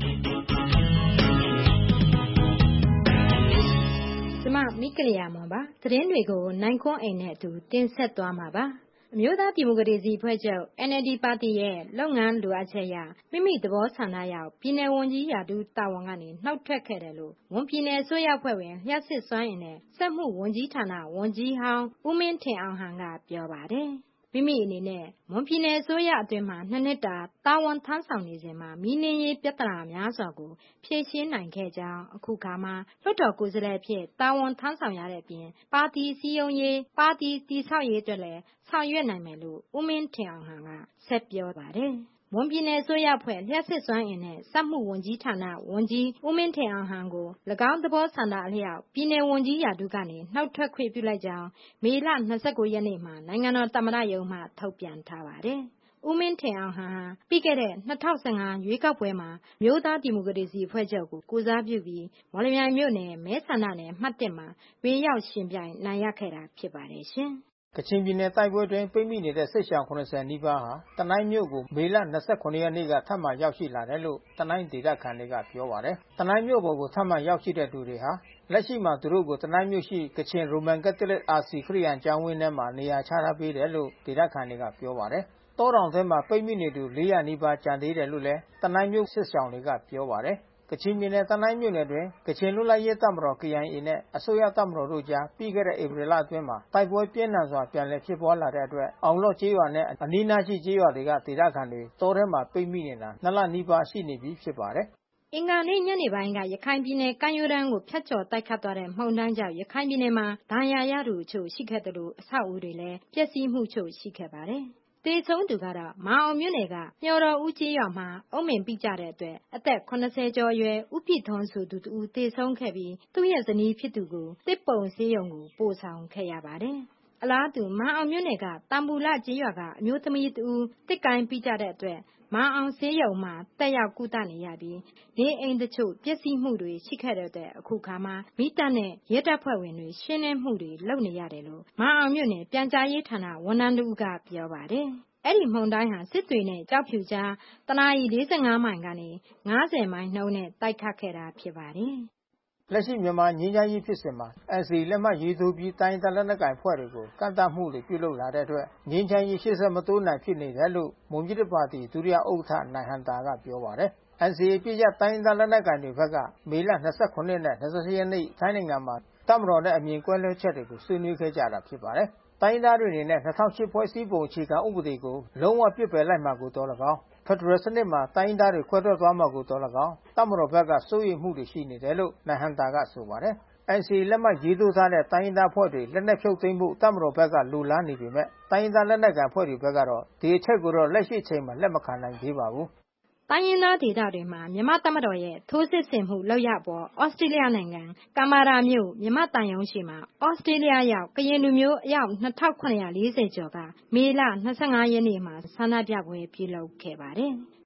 ကျမမိကလျာမွန်ပါသတင်းတွေကိုနိုင်ခွန်းအိမ်နဲ့အတူတင်ဆက်သွားမှာပါအမျိုးသားဒီမိုကရေစီအဖွဲ့ချုပ် NLD ပါတီရဲ့လုပ်ငန်းလိုအပ်ချက်အရမိမိသဘောဆန္ဒအရပြည်နယ်ဝန်ကြီးရာထူးတာဝန်ကနေနှောက်ထွက်ခဲ့တယ်လို့ဝန်ပြည်နယ်အစိုးရအဖွဲ့ဝင်လျှက်စစ်စွမ်းအင်နဲ့စက်မှုဝန်ကြီးဌာနဝန်ကြီးဟောင်းဦးမင်းထင်အောင်ဟန်ကပြောပါတယ်မိမိအနေနဲ့မွန်ပြည်နယ်အစိုးရအတွင်းမှာ2နှစ်တာတာဝန်ထမ်းဆောင်နေစဉ်မှာမီးနှင်းရေးပြဿနာများစွာကိုဖြေရှင်းနိုင်ခဲ့ကြောင်းအခုခါမှာလွှတ်တော်ကိုယ်စားလှယ်ဖြစ်တာဝန်ထမ်းဆောင်ရတဲ့အပြင်ပါတီစည်းရုံးရေးပါတီတည်ဆောက်ရေးအတွက်လည်းဆောင်ရွက်နိုင်မယ်လို့ဦးမင်းထင်အောင်ဟန်ကဆက်ပြောပါတယ်မွန်ပြည်နယ်အစိုးရအဖွဲ့လျှက်စစ်စွမ်းအင်နဲ့စက်မှုဝန်ကြီးဌာနဝန်ကြီးဦးမင်းထင်အောင်ဟန်ကို၎င်းသဘောဆန္ဒအလျောက်ပြည်နယ်ဝန်ကြီးရာထူးကနေနှောက်ထွက်ခွင့်ပြုလိုက်ကြောင်းမေလ29ရက်နေ့မှာနိုင်ငံတော်သမ္မတရုံးမှထုတ်ပြန်ထားပါတယ်။ဦးမင်းထင်အောင်ဟန်ဟာပြီးခဲ့တဲ့2015ရွေးကောက်ပွဲမှာမြို့သားဒီမိုကရေစီအဖွဲ့ချုပ်ကိုကိုစားပြုပြီးမော်လမြိုင်မြို့နယ်မဲဆန္ဒနယ်မှတ်1မှာဝင်ရောက်ရှင်ပြိုင်နိုင်ရခဲ့တာဖြစ်ပါတယ်ရှင်။ကချင်ပြည်နယ်တိုက်ပွဲအတွင်းပိတ်မိနေတဲ့စစ်ရှောင်80နီးပါးဟာတနိုင်းမြို့ကိုမေလ29ရက်နေ့ကထပ်မံရောက်ရှိလာတယ်လို့တနိုင်းဒေသခံတွေကပြောပါတယ်။တနိုင်းမြို့ပေါ်ကိုထပ်မံရောက်ရှိတဲ့သူတွေဟာလက်ရှိမှာသူတို့ကိုတနိုင်းမြို့ရှိကချင်ရိုမန်ကက်သလစ်အာစီခရစ်ယာန်ကျောင်းဝင်းထဲမှာနေရာချထားပေးတယ်လို့ဒေသခံတွေကပြောပါတယ်။တောတောင်ထဲမှာပိတ်မိနေသူ400နီးပါးကျန်သေးတယ်လို့လည်းတနိုင်းမြို့စစ်ရှောင်တွေကပြောပါတယ်။ကချင်ပြည်နယ်တနိုင်းမြို့နယ်တွင်ကချင်လူလိုက်ရေးတပ်မတော် KIA နဲ့အစိုးရတပ်မတော်တို့ကြားပြီးခဲ့တဲ့ဧပြီလအတွင်းမှာတိုက်ပွဲပြင်းထန်စွာပြန်လည်ဖြစ်ပွားလာတဲ့အတွက်အောင်လော့ကျေးရွာနဲ့အနီးနားရှိကျေးရွာတွေကဒေသခံတွေတောထဲမှာပိတ်မိနေတာ2လနီးပါးရှိနေပြီဖြစ်ပါတယ်အင်္ဂါနေ့ညနေပိုင်းကရခိုင်ပြည်နယ်ကမ်းရိုးတန်းကိုဖျက်ချော်တိုက်ခတ်သွားတဲ့မှုန်တိုင်းကြောင့်ရခိုင်ပြည်နယ်မှာဒဏ်ရာရသူအချို့ရှိခဲ့တယ်လို့အဆောက်အဦတွေလည်းပျက်စီးမှုချို့ရှိခဲ့ပါတယ်။သေဆုံးသူကတော့မအောင်မြို့နယ်ကမျော်တော်ဦးကျေးရွာမှာအုံးမင်ပြီးကြတဲ့အတွက်အသက်80ကျော်အရွယ်ဦးပြည့်ထွန်းဆိုသူတူသေဆုံးခဲ့ပြီးသူ့ရဲ့ဇနီးဖြစ်သူကိုတစ်ပုံဆေးရုံကိုပို့ဆောင်ခဲ့ရပါတယ်။အလားတူမအောင်မြို့နယ်ကတံပူလကျေးရွာကအမျိုးသမီးတူတစ်ကိုင်းပြီးကြတဲ့အတွက်မအောင်ဆေးရုံမှာတက်ရောက်ကုသနေရပြီးနေအိမ်တချို့ပျက်စီးမှုတွေရှိခဲ့တဲ့အတွက်အခုခါမှာမိတပ်နဲ့ရဲတပ်ဖွဲ့ဝင်တွေရှင်းလင်းမှုတွေလုပ်နေရတယ်လို့မအောင်မြို့နယ်ပြန်ကြားရေးဌာနဝန်ထမ်းတို့ကပြောပါတယ်။အဲ့ဒီမှုန်တိုင်းဟာစစ်တွေနဲ့ကြောက်ဖြူကြားတနာရီ45မိုင်ကနေ90မိုင်နှုန်းနဲ့တိုက်ခတ်ခဲ့တာဖြစ်ပါတယ်။လက်ရှိမြန်မာငြိမ်းချမ်းရေးဖြစ်စဉ်မှာ NCA လက်မှတ်ရေးထိုးပြီးတိုင်းဒေသလက်နက်ကိုင်ဖွဲ့တွေကိုကန့်သတ်မှုတွေပြုလုပ်လာတဲ့အတွက်ငြိမ်းချမ်းရေးရှေ့ဆက်မတိုးနိုင်ဖြစ်နေတယ်လို့မွန်ပြည်သစ်ပါတီဒုတိယဥက္ကဋ္ဌနိုင်ဟံသာကပြောပါတယ်။ NCA ပြည့်ရတိုင်းဒေသလက်နက်ကိုင်တွေဘက်ကမေလ29နဲ့28ရက်နေ့ထိုင်းနိုင်ငံမှာတပ်မတော်နဲ့အမြင်ကွဲလွဲချက်တွေကိုဆွေးနွေးခဲ့ကြတာဖြစ်ပါတယ်။တိုင်းသားတွေအနေနဲ့2008ဖွဲ့စည်းပုံအခြေခံဥပဒေကိုလုံးဝပြစ်ပယ်လိုက်မှာကိုတော်၎င်းဖက်ဒရယ်စနစ်မှာတိုင်းသားတွေခွဲထွက်သွားမှာကိုတော်၎င်းတပ်မတော်ဘက်ကစိုးရိမ်မှုတွေရှိနေတယ်လို့နိုင်ဟံသာကဆိုပါတယ်။ NCA လက်မှတ်ရေးထိုးထားတဲ့တိုင်းသားဖွဲ့တွေလက်နက်ဖြုတ်သိမ်းမှုတပ်မတော်ဘက်ကလိုလားနေပေမဲ့တိုင်းသားလက်နက်ကိုင်ဖွဲ့တွေဘက်ကတော့ဒီအချက်ကိုတော့လက်ရှိအချိန်မှာလက်မခံနိုင်သေးပါဘူး။တိုင်းရင်းသားဒေသတွေမှာမြန်မာတပ်မတော်ရဲ့ထိုးစစ်ဆင်မှုလောက်ရပေါ်ဩစတြေးလျနိုင်ငံကမ်မာရာမြို့မြန်မာတန်ယုံရှိမှာဩစတြေးလျရောက်ကရင်လူမျိုးအယောက်2940ကျော်ကမေလ25ရက်နေ့မှာဆန္ဒပြပွဲပြုလုပ်ခဲ့ပါတယ်။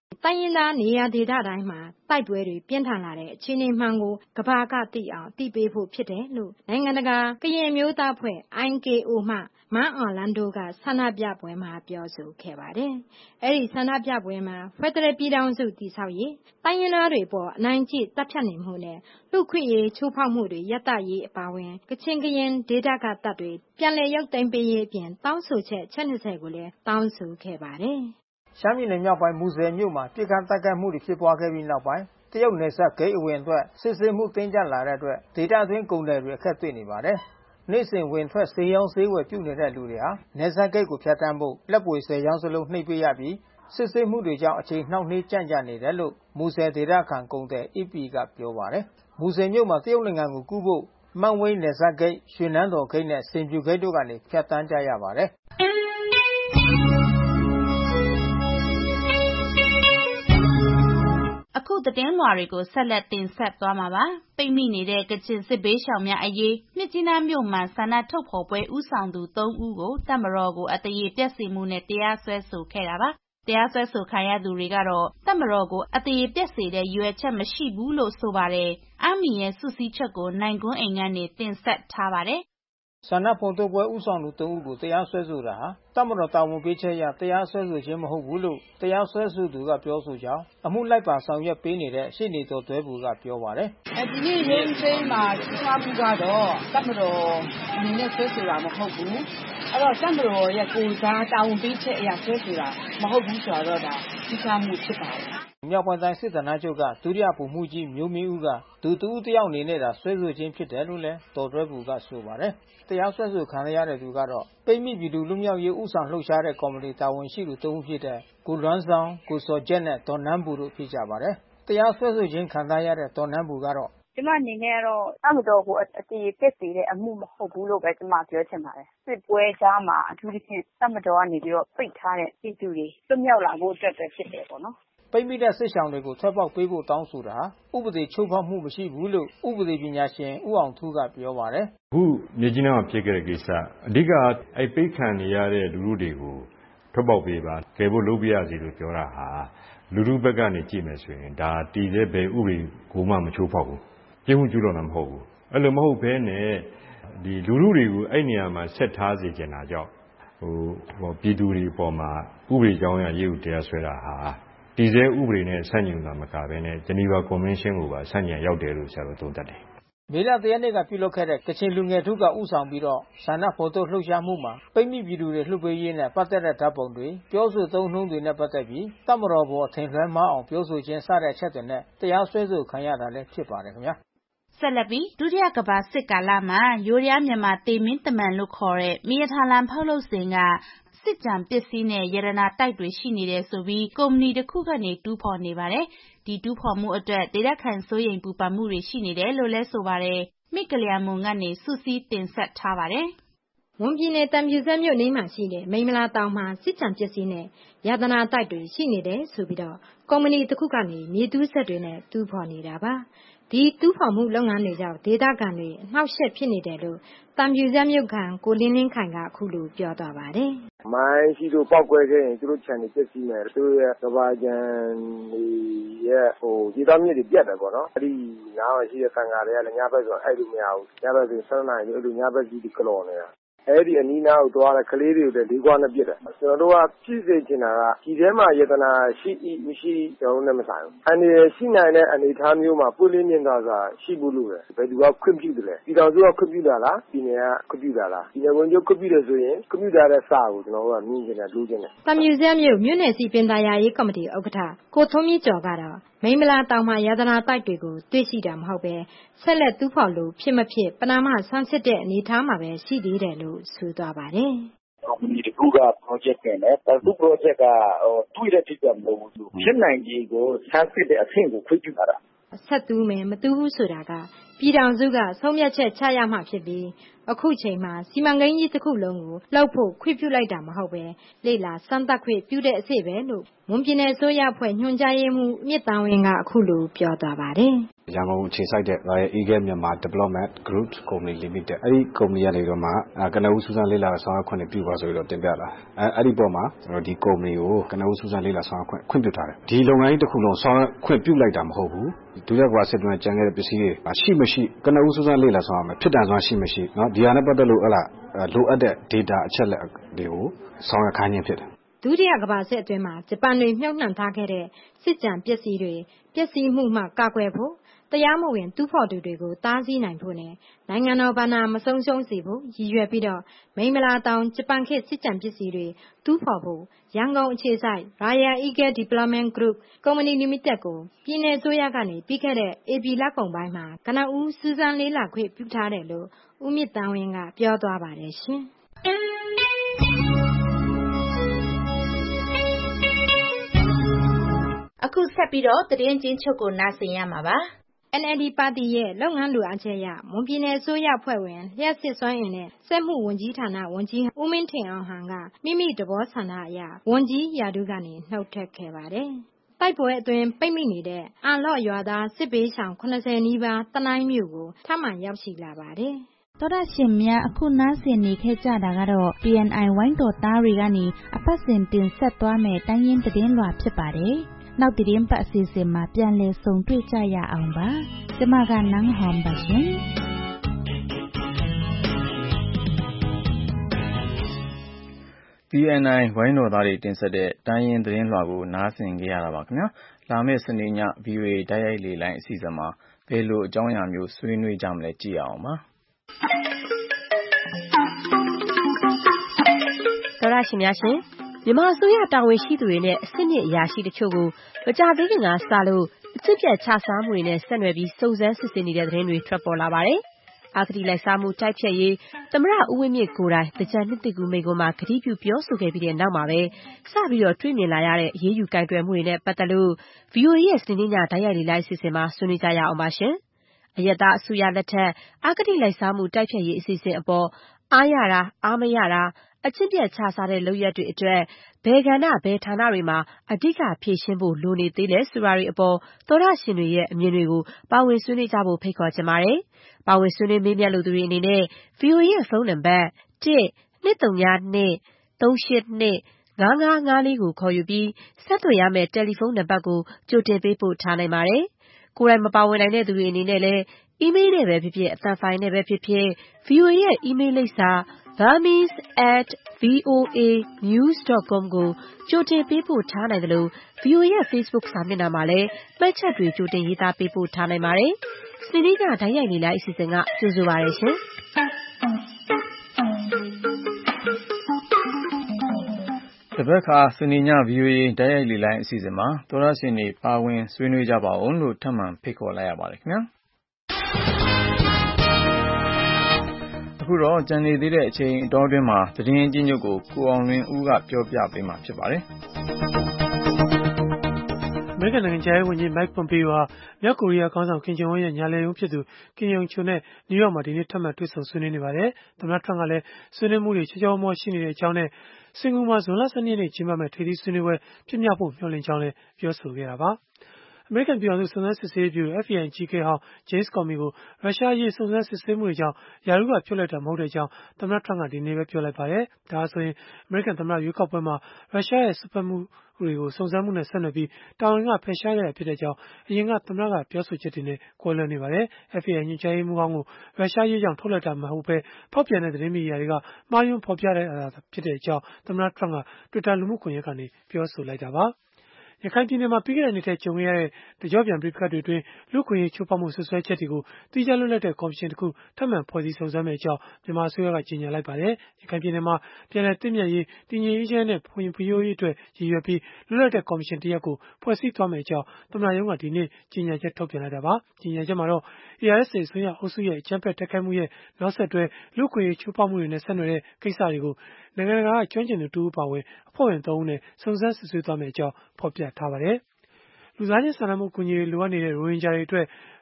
တိုင်းရင်းသားနေရာဒေသတိုင်းမှာတိုက်ပွဲတွေပြင်းထန်လာတဲ့အခြေအနေမှန်ကိုကမ္ဘာကသိအောင်သိပေးဖို့ဖြစ်တယ်လို့နိုင်ငံတကာကရင်မျိုးသားဖွဲ့ IKO မှမန်းအော်လန်ဒိုကဆန္ဒပြပွဲမှာပြောဆိုခဲ့ပါတယ်။အဲဒီဆန္ဒပြပွဲမှာဖက်ဒရယ်ပြည်ထောင်စုတည်ဆောက်ရေးတိုင်းရင်းသားတွေပေါ်အနိုင်ကျင့်တပ်ဖြတ်နေမှုနဲ့လူခွင့်ရေးချိုးဖောက်မှုတွေရပ်တန့်ရေးအပါအဝင်ကချင်ကရင်ဒေသကတပ်တွေပြန်လည်ရုပ်သိမ်းပေးရေးအပြင်တောင်းဆိုချက်20ကိုလည်းတောင်းဆိုခဲ့ပါတယ်ရှမ်းပြည်နယ်မြောက်ပိုင်းမူဆယ်မြို့မှာပြစ်ခတ်တိုက်ခိုက်မှုတွေဖြစ်ပွားခဲ့ပြီးနောက်ပိုင်းတရုတ်နယ်စပ်ဂိတ်အဝင်အတွက်စစ်ဆေးမှုတင်းကျပ်လာတဲ့အတွက်ဒေသအတွင်းကုန်တယ်တွေအခက်တွေ့နေပါတယ်။နေ့စဉ်ဝင်ထွက်ဆေးရောင်းဆေးဝယ်ပြုနေတဲ့လူတွေဟာနယ်စပ်ဂိတ်ကိုဖြတ်တန်းဖို့လက်ပွေ10ရောင်းစလုံးနှိပ်ပေးရပြီးစစ်ဆေးမှုတွေကြောင့်အချိန်နှောင့်နှေးကြန့်ကြာနေတယ်လို့မူဆယ်ဒေသခံကုန်တယ် EP ကပြောပါတယ်။မူဆယ်မြို့မှာတရုတ်နိုင်ငံကိုကူးဖို့မန့်ဝိန်းနယ်စပ်ဂိတ်ရွှေနန်းတော်ဂိတ်နဲ့စင်ပြူဂိတ်တို့ကနေဖြတ်တန်းကြရပါတယ်။အခုသတင်းလွှာတွေကိုဆက်လက်တင်ဆက်သွားမှာပါ။ပိတ်မိနေတဲ့ကချင်စစ်ဘေးရှောင်များအရေးမြစ်ကြီးနားမြို့မှာဆန္ဒထုတ်ဖော်ပွဲဦးဆောင်သူ3ဦးကိုတပ်မတော်ကိုအသရေပျက်စေမှုနဲ့တရားစွဲဆိုခဲ့တာပါ။တရားစွဲဆိုခံရသူတွေကတော့တပ်မတော်ကိုအသရေပျက်စေတဲ့ရည်ရွယ်ချက်မရှိဘူးလို့ဆိုပါတယ်။အာမီရဲ့စုစည်းချက်ကိုနိုင်ကွန်းအိမ်ကနေတင်ဆက်ထားပါတယ်။ဆန္ဒဖော်ထုတ်ပွဲဦးဆောင်သူ3ဦးကိုတရားစွဲဆိုတာဟာတပ်မတော်တာဝန်ပေးချက်အရတရားစွဲဆိုခြင်းမဟုတ်ဘူးလို့တရားစွဲဆိုသူကပြောဆိုကြောင်းအမှုလိုက်ပါဆောင်ရွက်ပေးနေတဲ့ရှေ့နေတော်တွဲဘူကပြောပါတယ်။ဒီနေ့ရုံးချိန်းမှာထားမှုကတော့တပ်မတော်အနေနဲ့စွဲဆိုတာမဟုတ်ဘူး။အဲ့တော့တပ်မတော်ရဲ့ကိုယ်စားတာဝန်ပေးချက်အရစွဲဆိုတာမဟုတ်ဘူးဆိုတော့ဒါသိချမှုဖြစ်ပါတယ်။မြောက်ပိုင်းတိုင်းစစ်ဌာနချုပ်ကဒုတိယဗိုလ်မှူးကြီးမျိုးမင်းဦးကသူတဦးတယောက်အနေနဲ့သာဆွဲဆိုခြင်းဖြစ်တယ်လို့လည်းတော်တွဲဘူကဆိုပါတယ်။တရားစွဲဆိုခံရတဲ့သူကတော့ပိတ်မိပြည်သူလူမျိုးရေးဥဆောင်လှုပ်ရှားတဲ့ကော်မတီတာဝန်ရှိသူ3ဦးဖြစ်တဲ့ကိုလွမ်းဆောင်ကိုစောကျက်နဲ့ဒေါ်နန်းဘူတို့ဖြစ်ကြပါတယ်။တရားစွဲဆိုခြင်းခံရတဲ့ဒေါ်နန်းဘူကတော့ကျမအနေနဲ့ကတော့တပ်မတော်ကိုအတည်ပြည့်စေတဲ့အမှုမဟုတ်ဘူးလို့ပဲကျမပြောချင်ပါတယ်။စစ်ပွဲကြားမှာအထူးသဖြင့်တပ်မတော်ကနေပြီးတော့ပိတ်ထားတဲ့ပြည်သူတွေလွတ်မြောက်လာဖို့အတွက်ပဲဖြစ်တယ်ပေါ့နော်။ပိတ်မိတဲ့စစ်ဆောင်တွေကိုထွက်ပေါက်ပေးဖို့တောင်းဆိုတာဥပဒေချုပ်ဖောက်မှုမရှိဘူးလို့ဥပဒေပညာရှင်ဦးအောင်ထူးကပြောပါတယ်။အခုမြစ်ကြီးနားမှာဖြစ်ခဲ့တဲ့ကိစ္စအဓိကပိတ်ခံနေရတဲ့လူလူတွေကိုထွက်ပေါက်ပေးပါကယ်ဖို့လုပ်ပြရစီလို့ပြောတာဟာလူလူဘက်ကနေကြည့်မယ်ဆိုရင်ဒါတည်တဲ့ဘယ်ဥပဒေကိုမှမချိုးဖောက်ဘူး။ပြင်းမှုကျူးလွန်တာမဟုတ်ဘူး။အဲ့လိုမဟုတ်ဘဲနဲ့ဒီလူလူတွေကိုအဲ့နေရာမှာဆက်ထားစေချင်တာကြောင့်ပြည်သူတွေပေါ်မှာဥပဒေကြောင်းအရရေးဥတရားဆွဲတာဟာတည်ဆဲဥပဒေနဲ့ဆန့်ကျင်တာမကဘဲနဲ့ဂျနီဗာကွန်ဗင်းရှင်းကိုပါဆန့်ကျင်ရောက်တယ်လို့ဆရာတို့သုံးသပ်တယ်။မေလ1ရက်နေ့ကပြုလုပ်ခဲ့တဲ့ကချင်လူငယ်ထုကဥဆောင်ပြီးတော့ဆန္ဒဖော်ထုတ်လှုပ်ရှားမှုမှာပိတ်မိပြည်သူတွေလှုပ်ပေးရေးနဲ့ပတ်သက်တဲ့ဓာတ်ပုံတွေပြောဆိုသုံးနှုန်းတွေနဲ့ပတ်သက်ပြီးတပ်မတော်ပေါ်ထင်လွှဲမှားအောင်ပြောဆိုခြင်းစတဲ့အချက်တွေနဲ့တရားစွဲဆိုခံရတာလည်းဖြစ်ပါတယ်ခင်ဗျာ။ဆက်လက်ပြီးဒုတိယကမ္ဘာစစ်ကာလမှာရိုးရာမြန်မာတေမင်းတမန်လို့ခေါ်တဲ့မီးရထားလမ်းဖောက်လုပ်စဉ်ကစစ်ကြံပစ္စည်းနဲ့ရတနာတိုက်တွေရှိနေတယ်ဆိုပြီးကုမ္ပဏီတစ်ခုကနေတူးဖော်နေပါတယ်။ဒီတူးဖော်မှုအတွက်ဒေသခံစိုးရိမ်ပူပန်မှုတွေရှိနေတယ်လို့လဲဆိုပါတယ်။မိကလျာမွန်ကနေစုစည်းတင်ဆက်ထားပါတယ်။ဝန်ပြည်နယ်တံပြူဆက်မြို့နေမှာရှိတဲ့မိမလာတောင်မှာစစ်ကြံပစ္စည်းနဲ့ရတနာတိုက်တွေရှိနေတယ်ဆိုပြီးတော့ကုမ္ပဏီတစ်ခုကနေမြေတူးဆက်တွေနဲ့တူးဖော်နေတာပါ။ဒီတူးဖော်မှုလုပ်ငန်းတွေကြောင့်ဒေသခံတွေအနှောက်အယှက်ဖြစ်နေတယ်လို့တံပြူဆက်မြို့ခံကိုလင်းလင်းခိုင်ကအခုလိုပြောသွားပါတယ်။မိုင်းရှိတို့ပောက်ကွဲခဲ့ရင်သူတို့ခြံတွေပျက်စီးမယ်သူတို့ရဲ့ကဘာကြံတွေရဲ့ဒီသားမြစ်တွေပြတ်တယ်ပေါ့နော်။အဲ့ဒီနားမှာရှိတဲ့ခံကာတွေကလည်းညဘက်ဆိုအဲ့လိုမရဘူး။ညဘက်ဆို7 နာရီအဲ့လိုညဘက်ကြီးကလော်နေတာအဲ့ဒီအနီးနားကိုသွားတဲ့ကလေးတွေကိုလည်းလေးခွားနဲ့ပြစ်တယ်ကျွန်တော်တို့ကဖြစ်စေချင်တာကဒီထဲမှာယတနာရှိမရှိကျွန်တော်တို့နဲ့မဆိုင်ဘူးအနေရှိနိုင်တဲ့အနေထားမျိုးမှာပွင့်လင်းမြင်သာစွာရှိဖို့လိုတယ်ဘယ်သူကခွင့်ပြုတယ်လဲဒီတော်စုကခွင့်ပြုတာလားဒီနေကခွင့်ပြုတာလားဒီနေဝင်ကျခွင့်ပြုတယ်ဆိုရင်ခွင့်ပြုထားတဲ့စာကိုကျွန်တော်တို့ကမြင်ချင်တယ်လိုချင်တယ်တံမြူဆက်မြို့မြို့နယ်စီပင်သာယာရေးကော်မတီဥက္ကဋ္ဌကိုထုံးမြင့်ကျော်ကတော့မိမလာတောင်မှာရတနာတိုက်တွေကိုတွေ့ရှိတာမဟုတ်ပဲဆက်လက်တူးဖော်လို့ဖြစ်မဖြစ်ပနာမဆန်းစစ်တဲ့အနေထားမှာပဲရှိသေးတယ်လို့ဆိုသွားပါတယ်။ကုမ္ပဏီတခုက project တင်တယ်။သူ project ကတွေ့တဲ့ဖြစ်မဟုတ်ဘူး။ဖြစ်နိုင်ခြေကိုဆန်းစစ်တဲ့အဆင့်ကိုခွင့်ပြုတာ။ဆက်တူးမယ်မတူးဘူးဆိုတာကပြည်ထောင်စုကဆုံးဖြတ်ချက်ချရမှဖြစ်ပြီးအခုချိန်မှာစီမံကိန်းကြီးတစ်ခုလုံးကိုလှုပ်ဖို့ခွင့်ပြုလိုက်တာမဟုတ်ပဲလေ့လာစမ်းသပ်ခွင့်ပြုတဲ့အစီပဲလို့မွန်ပြည်နယ်အစိုးရအဖွဲ့ညွှန်ကြားရေးမှူးမြင့်တန်ဝင်းကအခုလိုပြောသွားပါတယ်ရန်ကုန်အခြေစိုက်တဲ့ Eagle Myanmar Development Group Company Limited အဲ့ဒီကုမ္ပဏီကနေတော့မှကနဦးစူးစမ်းလေ့လာဆောင်ရွက်ခွင့်ပြုပါဆိုပြီးတော့တင်ပြလာအဲ့ဒီပေါ်မှာကျွန်တော်ဒီကုမ္ပဏီကိုကနဦးစူးစမ်းလေ့လာဆောင်ရွက်ခွင့်ပြုထားတယ်ဒီလုပ်ငန်းကြီးတစ်ခုလုံးဆောင်ရွက်ခွင့်ပြုလိုက်တာမဟုတ်ဘူးဒုတိယကမ္ဘာစစ်တွင်းကျန်ခဲ့တဲ့ပစ္စည်းတွေရှိမရှိကနဦးစူးစမ်းလေ့လာဆောင်ရမယ်ဖြစ်တန်စွမ်းရှိမရှိเนาะဒီဟာနဲ့ပတ်သက်လို့လိုအပ်တဲ့ data အချက်လက်တွေကိုဆောင်ရွက်ခိုင်းခြင်းဖြစ်တယ်ဒုတိယကမ္ဘာစစ်အတွင်းမှာဂျပန်တွေမြှုပ်နှံထားခဲ့တဲ့စစ်ကြံပစ္စည်းတွေပျက်စီးမှုမှကာကွယ်ဖို့တရားမဝင်တူးဖော်သူတွေကိုတားဆီးနိုင်ဖို့နဲ့နိုင်ငံတော်ဘာသာမဆုံးရှုံးစေဖို့ရည်ရွယ်ပြီးတော့မိမလာတောင်ဂျပန်ခေတ်စစ်ကြံပစ္စည်းတွေတူးဖော်ဖို့ရန်ကုန်အခြေစိုက် Royal Eagle Development Group Company Limited ကိုပြည်내အစိုးရကနေပြီးခဲ့တဲ့ဧပြီလကုန်ပိုင်းမှာကနဦးစူးစမ်းလေးလာခွင့်ပြုထားတယ်လို့ဦးမြင့်တန်ဝင်းကပြောသွားပါတယ်ရှင်အခုဆက်ပြီးတော့သတင်းချင်းချုပ်ကိုနားဆင်ရမှာပါ NLD ပါတီရဲ့လုပ်ငန်းလိုအပ်ချက်အရမွန်ပြည်နယ်အစိုးရအဖွဲ့ဝင်လျှက်စစ်စွမ်းအင်နဲ့စက်မှုဝန်ကြီးဌာနဝန်ကြီးဦးမင်းထင်အောင်ဟန်ကမိမိသဘောဆန္ဒအရဝန်ကြီးရာထူးကနေနှုတ်ထွက်ခဲ့ပါတယ်။တိုက်ပွဲအတွင်းပိတ်မိနေတဲ့အာလော့ရွာသားစစ်ဘေးရှောင်80နီးပါးတနိုင်းမြို့ကိုထပ်မံရောက်ရှိလာပါတယ်။သောရရှင်များအခုနားဆင်နေခဲ့ကြတာကတော့ PNI ဝိုင်းတော်သားတွေကနေအပတ်စဉ်တင်ဆက်သွားမယ်တိုင်းရင်းသတင်းလွှာဖြစ်ပါတယ်။နောက်သတင်းပတ်အစီအစဉ်မှာပြန်လည်ဆုံတွေ့ကြရအောင်ပါကျမကနန်းဟွန်ပါရှင် PNI ဝိုင်းတော်သားတွေတင်ဆက်တဲ့တိုင်းရင်းသတင်းလွှာကိုနားဆင်ကြရတာပါခင်ဗျာလာမယ့်စနေည VOA တိုက်ရိုက်လေလိုင်းအစီအစဉ်မှာဘယ်လိုအကြောင်းအရာမျိုးဆွေးနွေးကြမလဲကြည့်ရအောင်ပါသောရရှင်များရှင်မြန်မာအစိုးရတာဝန်ရှိသူတွေနဲ့အဆင့်မြင့်အရာရှိတချို့ကိုမကြာသေးခင်ကစလို့အကျင့်ပြတ်ခြစားမှုတွေနဲ့ဆက်နွယ်ပြီးစုံစမ်းစစ်ဆေးနေတဲ့သတင်းတွေထွက်ပေါ်လာပါတယ်။အဂတိလိုက်စားမှုတိုက်ဖျက်ရေးသမ္မတဦးဝင်းမြင့်ကိုယ်တိုင်တကြံနှစ်သိကူမိန့်ခွန်းမှာကတိပြုပြောဆိုခဲ့ပြီးတဲ့နောက်မှာပဲစပြီးတော့တွေ့မြင်လာရတဲ့အရေးယူကန့်ကွက်မှုတွေနဲ့ပတ်သက်လို့ VOA ရဲ့စနေနေ့ညတိုက်ရိုက်လေ့လာအစီအစဉ်မှာဆွေးနွေးကြရအောင်ပါရှင်။အရက်သားအစိုးရလက်ထက်အဂတိလိုက်စားမှုတိုက်ဖျက်ရေးအစီအစဉ်အပေါ်အားရတာအားမရတာအကျင့်ပြတ်ခြစားတဲ့လုပ်ရက်တွေအတွက်ဘယ်ကဏ္ဍဘယ်ဌာနတွေမှာအဓိကဖြည့်ရှင်းဖို့လိုနေသေးလဲဆိုတာတွေအပေါ်သောရရှင်တွေရဲ့အမြင်တွေကိုပါဝင်ဆွေးနွေးကြဖို့ဖိတ်ခေါ်ချင်ပါတယ်။ပါဝင်ဆွေးနွေးမေးမြန်းလိုသူတွေအနေနဲ့ VOA ရဲ့ဖုန်းနံပါတ် 1-202-382-5554 ကိုခေါ်ယူပြီးဆက်သွယ်ရမယ့်တယ်လီဖုန်းနံပါတ်ကိုကြိုတင်ပေးပို့ထားနိုင်ပါတယ်။ကိုယ်တိုင်မပါဝင်နိုင်တဲ့သူတွေအနေနဲ့လည်းအီးမေးလ်နဲ့ပဲဖြစ်ဖြစ်အသံဖိုင်နဲ့ပဲဖြစ်ဖြစ် VOA ရဲ့အီးမေးလ်လိပ်စာburmese@voanews.com ကိုကြိုတင်ပေးပို့ထားနိုင်တယ်လို့ VOA ရဲ့ Facebook စာမျက်နှာမှာလည်းမှတ်ချက်တွေကြိုတင်ရေးသားပေးပို့ထားနိုင်ပါတယ်။စနေနေ့ညတိုက်ရိုက်လေ့လာအစီအစဉ်ကကြိုဆိုပါရရှင်။တပတ်ခါစနေည VOA တိုက်ရိုက်လေ့လာအစီအစဉ်မှာသောရရှင်တွေပါဝင်ဆွေးနွေးကြပါအောင်လို့ထပ်မံဖိတ်ခေါ်လိုက်ရပါတယ်ခင်ဗျာ။အခုတော့ကြံနေသေးတဲ့အချိန်အတောအတွင်းမှာသတင်းအကျဉ်းချုပ်ကိုကိုအောင်လွင်ဦးကပြောပြပေးမှာဖြစ်ပါတယ်။အမေရိကန်နိုင်ငံခြားရေးဝန်ကြီး Mike Pompeo ဟာမြောက်ကိုရီးယားခေါင်းဆောင်ကင်ဂျုံအွန်းရဲ့ညာလက်ရုံးဖြစ်သူကင်ယုံချွန်နဲ့နယူးယောက်မှာဒီနေ့ထပ်မံတွေ့ဆုံဆွေးနွေးနေပါတယ်။သမ္မတထရမ့်ကလည်းဆွေးနွေးမှုတွေချောချောမောရှိနေတဲ့အကြောင်းနဲ့စင်ကာပူမှာဇွန်လ 12 ရက်နေ့ကျင်းပမယ့်ထိပ်သီးဆွေးနွေးပွဲဖြစ်မြောက်ဖို့မျှော်လင့်ကြောင်းလည်းပြောဆိုခဲ့တာပါ။အမေရိကန်ပြည်ထောင်စုစုံစမ်းစစ်ဆေးရေးဗျူရို FBI အကြီးအကဲဟောင်း James Comey ကိုရုရှားအရေးစုံစမ်းစစ်ဆေးမှုတွေကြောင့်ရာထူးကဖြုတ်လိုက်တာမဟုတ်ကြောင်းသမ္မတထရမ့်ကဒီနေ့ပဲပြောလိုက်ပါတယ်။ဒါဆိုရင်အမေရိကန်သမ္မတရွေးကောက်ပွဲမှာရုရှားရဲ့စွက်ဖက်မှုတွေကိုစုံစမ်းမှုနဲ့ဆက်နွယ်ပြီးတာဝန်ကဖယ်ရှားခဲ့တာဖြစ်ကြောင်းအရင်ကသမ္မတကပြောဆိုချက်တွေနဲ့ကွဲလွဲနေပါတယ်။ FBI ညွှန်ကြားရေးမှူးဟောင်းကိုရုရှားရေးကြောင့်ထုတ်လိုက်တာမဟုတ်ဘဲဖောက်ပြန်တဲ့သတင်းမီဒီယာတွေကမှားယွင်းဖော်ပြတာဖြစ်ကြောင်းသမ္မတထရမ့်က Twitter လူမှုကွန်ရက်ကနေပြောဆိုလိုက်တာပါ။ရခိုင်ပြည်နယ်မှာပြီးခဲ့တဲ့နှစ်ထဲကြုံခဲ့ရတဲ့တကျော့ပြန်ပဋိပက္ခတွေအတွင်းလူ့အခွင့်အရေးချိုးဖောက်မှုဆွဆွဲချက်တွေကိုသီးခြားလွတ်လပ်တဲ့ကော်မရှင်တစ်ခုထပ်မံဖွဲ့စည်းစုံစမ်းမယ့်အကြောင်းမြန်မာအစိုးရကကြေညာလိုက်ပါတယ်။ရခိုင်ပြည်နယ်မှာပြည်내သင့်မြတ်ရေးတည်ငြိမ်အေးချမ်းတဲ့ဖွံ့ဖြိုးရေးအတွက်ရည်ရွယ်ပြီးလွတ်လပ်တဲ့ကော်မရှင်တစ်ရပ်ကိုဖွဲ့စည်းသွားမယ့်အကြောင်းသမ္မတရုံးကဒီနေ့ကြေညာချက်ထုတ်ပြန်လိုက်တာပါ။ကြေညာချက်မှာတော့ ARSA အစွန်းရောက်အုပ်စုရဲ့အကြမ်းဖက်တိုက်ခိုက်မှုရဲ့နောက်ဆက်တွဲလူ့အခွင့်အရေးချိုးဖောက်မှုတွေနဲ့ဆက်နွယ်တဲ့ကိစ္စတွေကိုနိုင်ငံတကာကကျွမ်းကျင်သူတစ်ဦးပါဝင်အဖွဲ့ဝင် 3 ဦးနဲ့စုံစမ်းစစ်ဆေးသွားမယ့်အကြောင်းဖော်ပြထားပါတယ်။လူသားချင်းစာနာမှုအကူအညီတွေလိုအပ်နေတဲ့ရိုဟင်ဂျာတွေအတွက်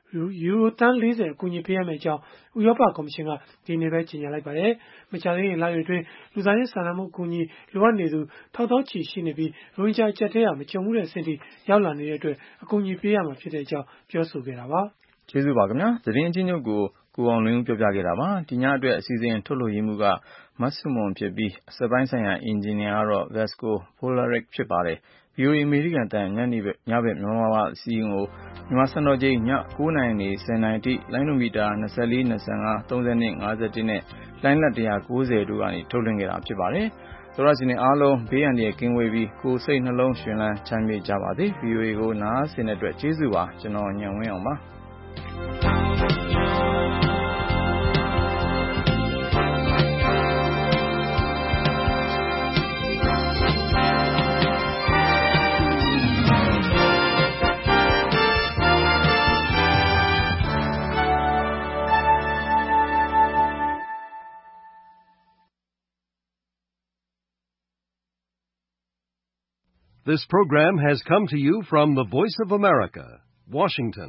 ယူရိုသန်း 40 အကူအညီပေးရမယ့်အကြောင်း ဥရောပကော်မရှင်က ဒီနေ့ပဲကြေညာလိုက်ပါတယ်။ မကြာသေးခင်လတွေအတွင်း လူသားချင်းစာနာမှုအကူအညီလိုအပ်နေသူ ထောင်သောင်းချီရှိနေပြီး ရိုဟင်ဂျာအကျပ်အတည်းဟာ မကြုံဘူးတဲ့အဆင့်ထိရောက်လာနေတဲ့အတွက် အကူအညီပေးရမှာဖြစ်ကြောင်းပြောဆိုခဲ့တာပါ။ကျေးဇူးပါခင်ဗျာ။သတင်းအချင်းချုပ်ကိုကိုအောင်လွင်ဦးပြောပြခဲ့တာပါ။ဒီညအတွက်အစီအစဉ်ထုတ်လွှင့်ရေးမှူးကမဆုမွန်ဖြစ်ပြီးအစပိုင်းဆိုင်ရာအင်ဂျင်နီယာကတော့ Vasco Polaric ဖြစ်ပါတယ်။ VOA အမေရိကန်အသံညဘက်မြန်မာအစီအစဉ်ကိုမြန်မာစံတော်ချိန်ည 9 နာရီနေ 10 နာရီထိလိုင်းဒိုမီတာ 24, 25, 32, 51နဲ့လိုင်းလတ် 190 တို့ကနေထုတ်လွှင့်ခဲ့တာဖြစ်ပါတယ်။သောရရှင်တွေအားလုံးဘေးအန္တရာယ်ကင်းဝေးပြီးကိုယ်စိတ်နှလုံးရှင်လန်းချမ်းမြေ့ကြပါစေ။ VOA ကိုနားဆင်တဲ့အတွက်ကျေးဇူးပါ။ကျွန်တော်ညံဝင်းအောင်ပါ။ This program has come to you from the Voice of America, Washington.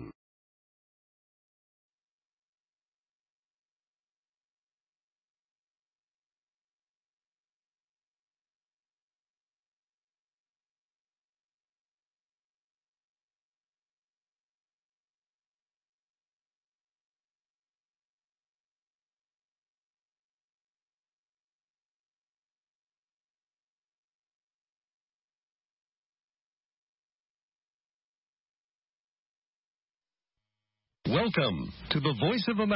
Welcome to the Voice of America.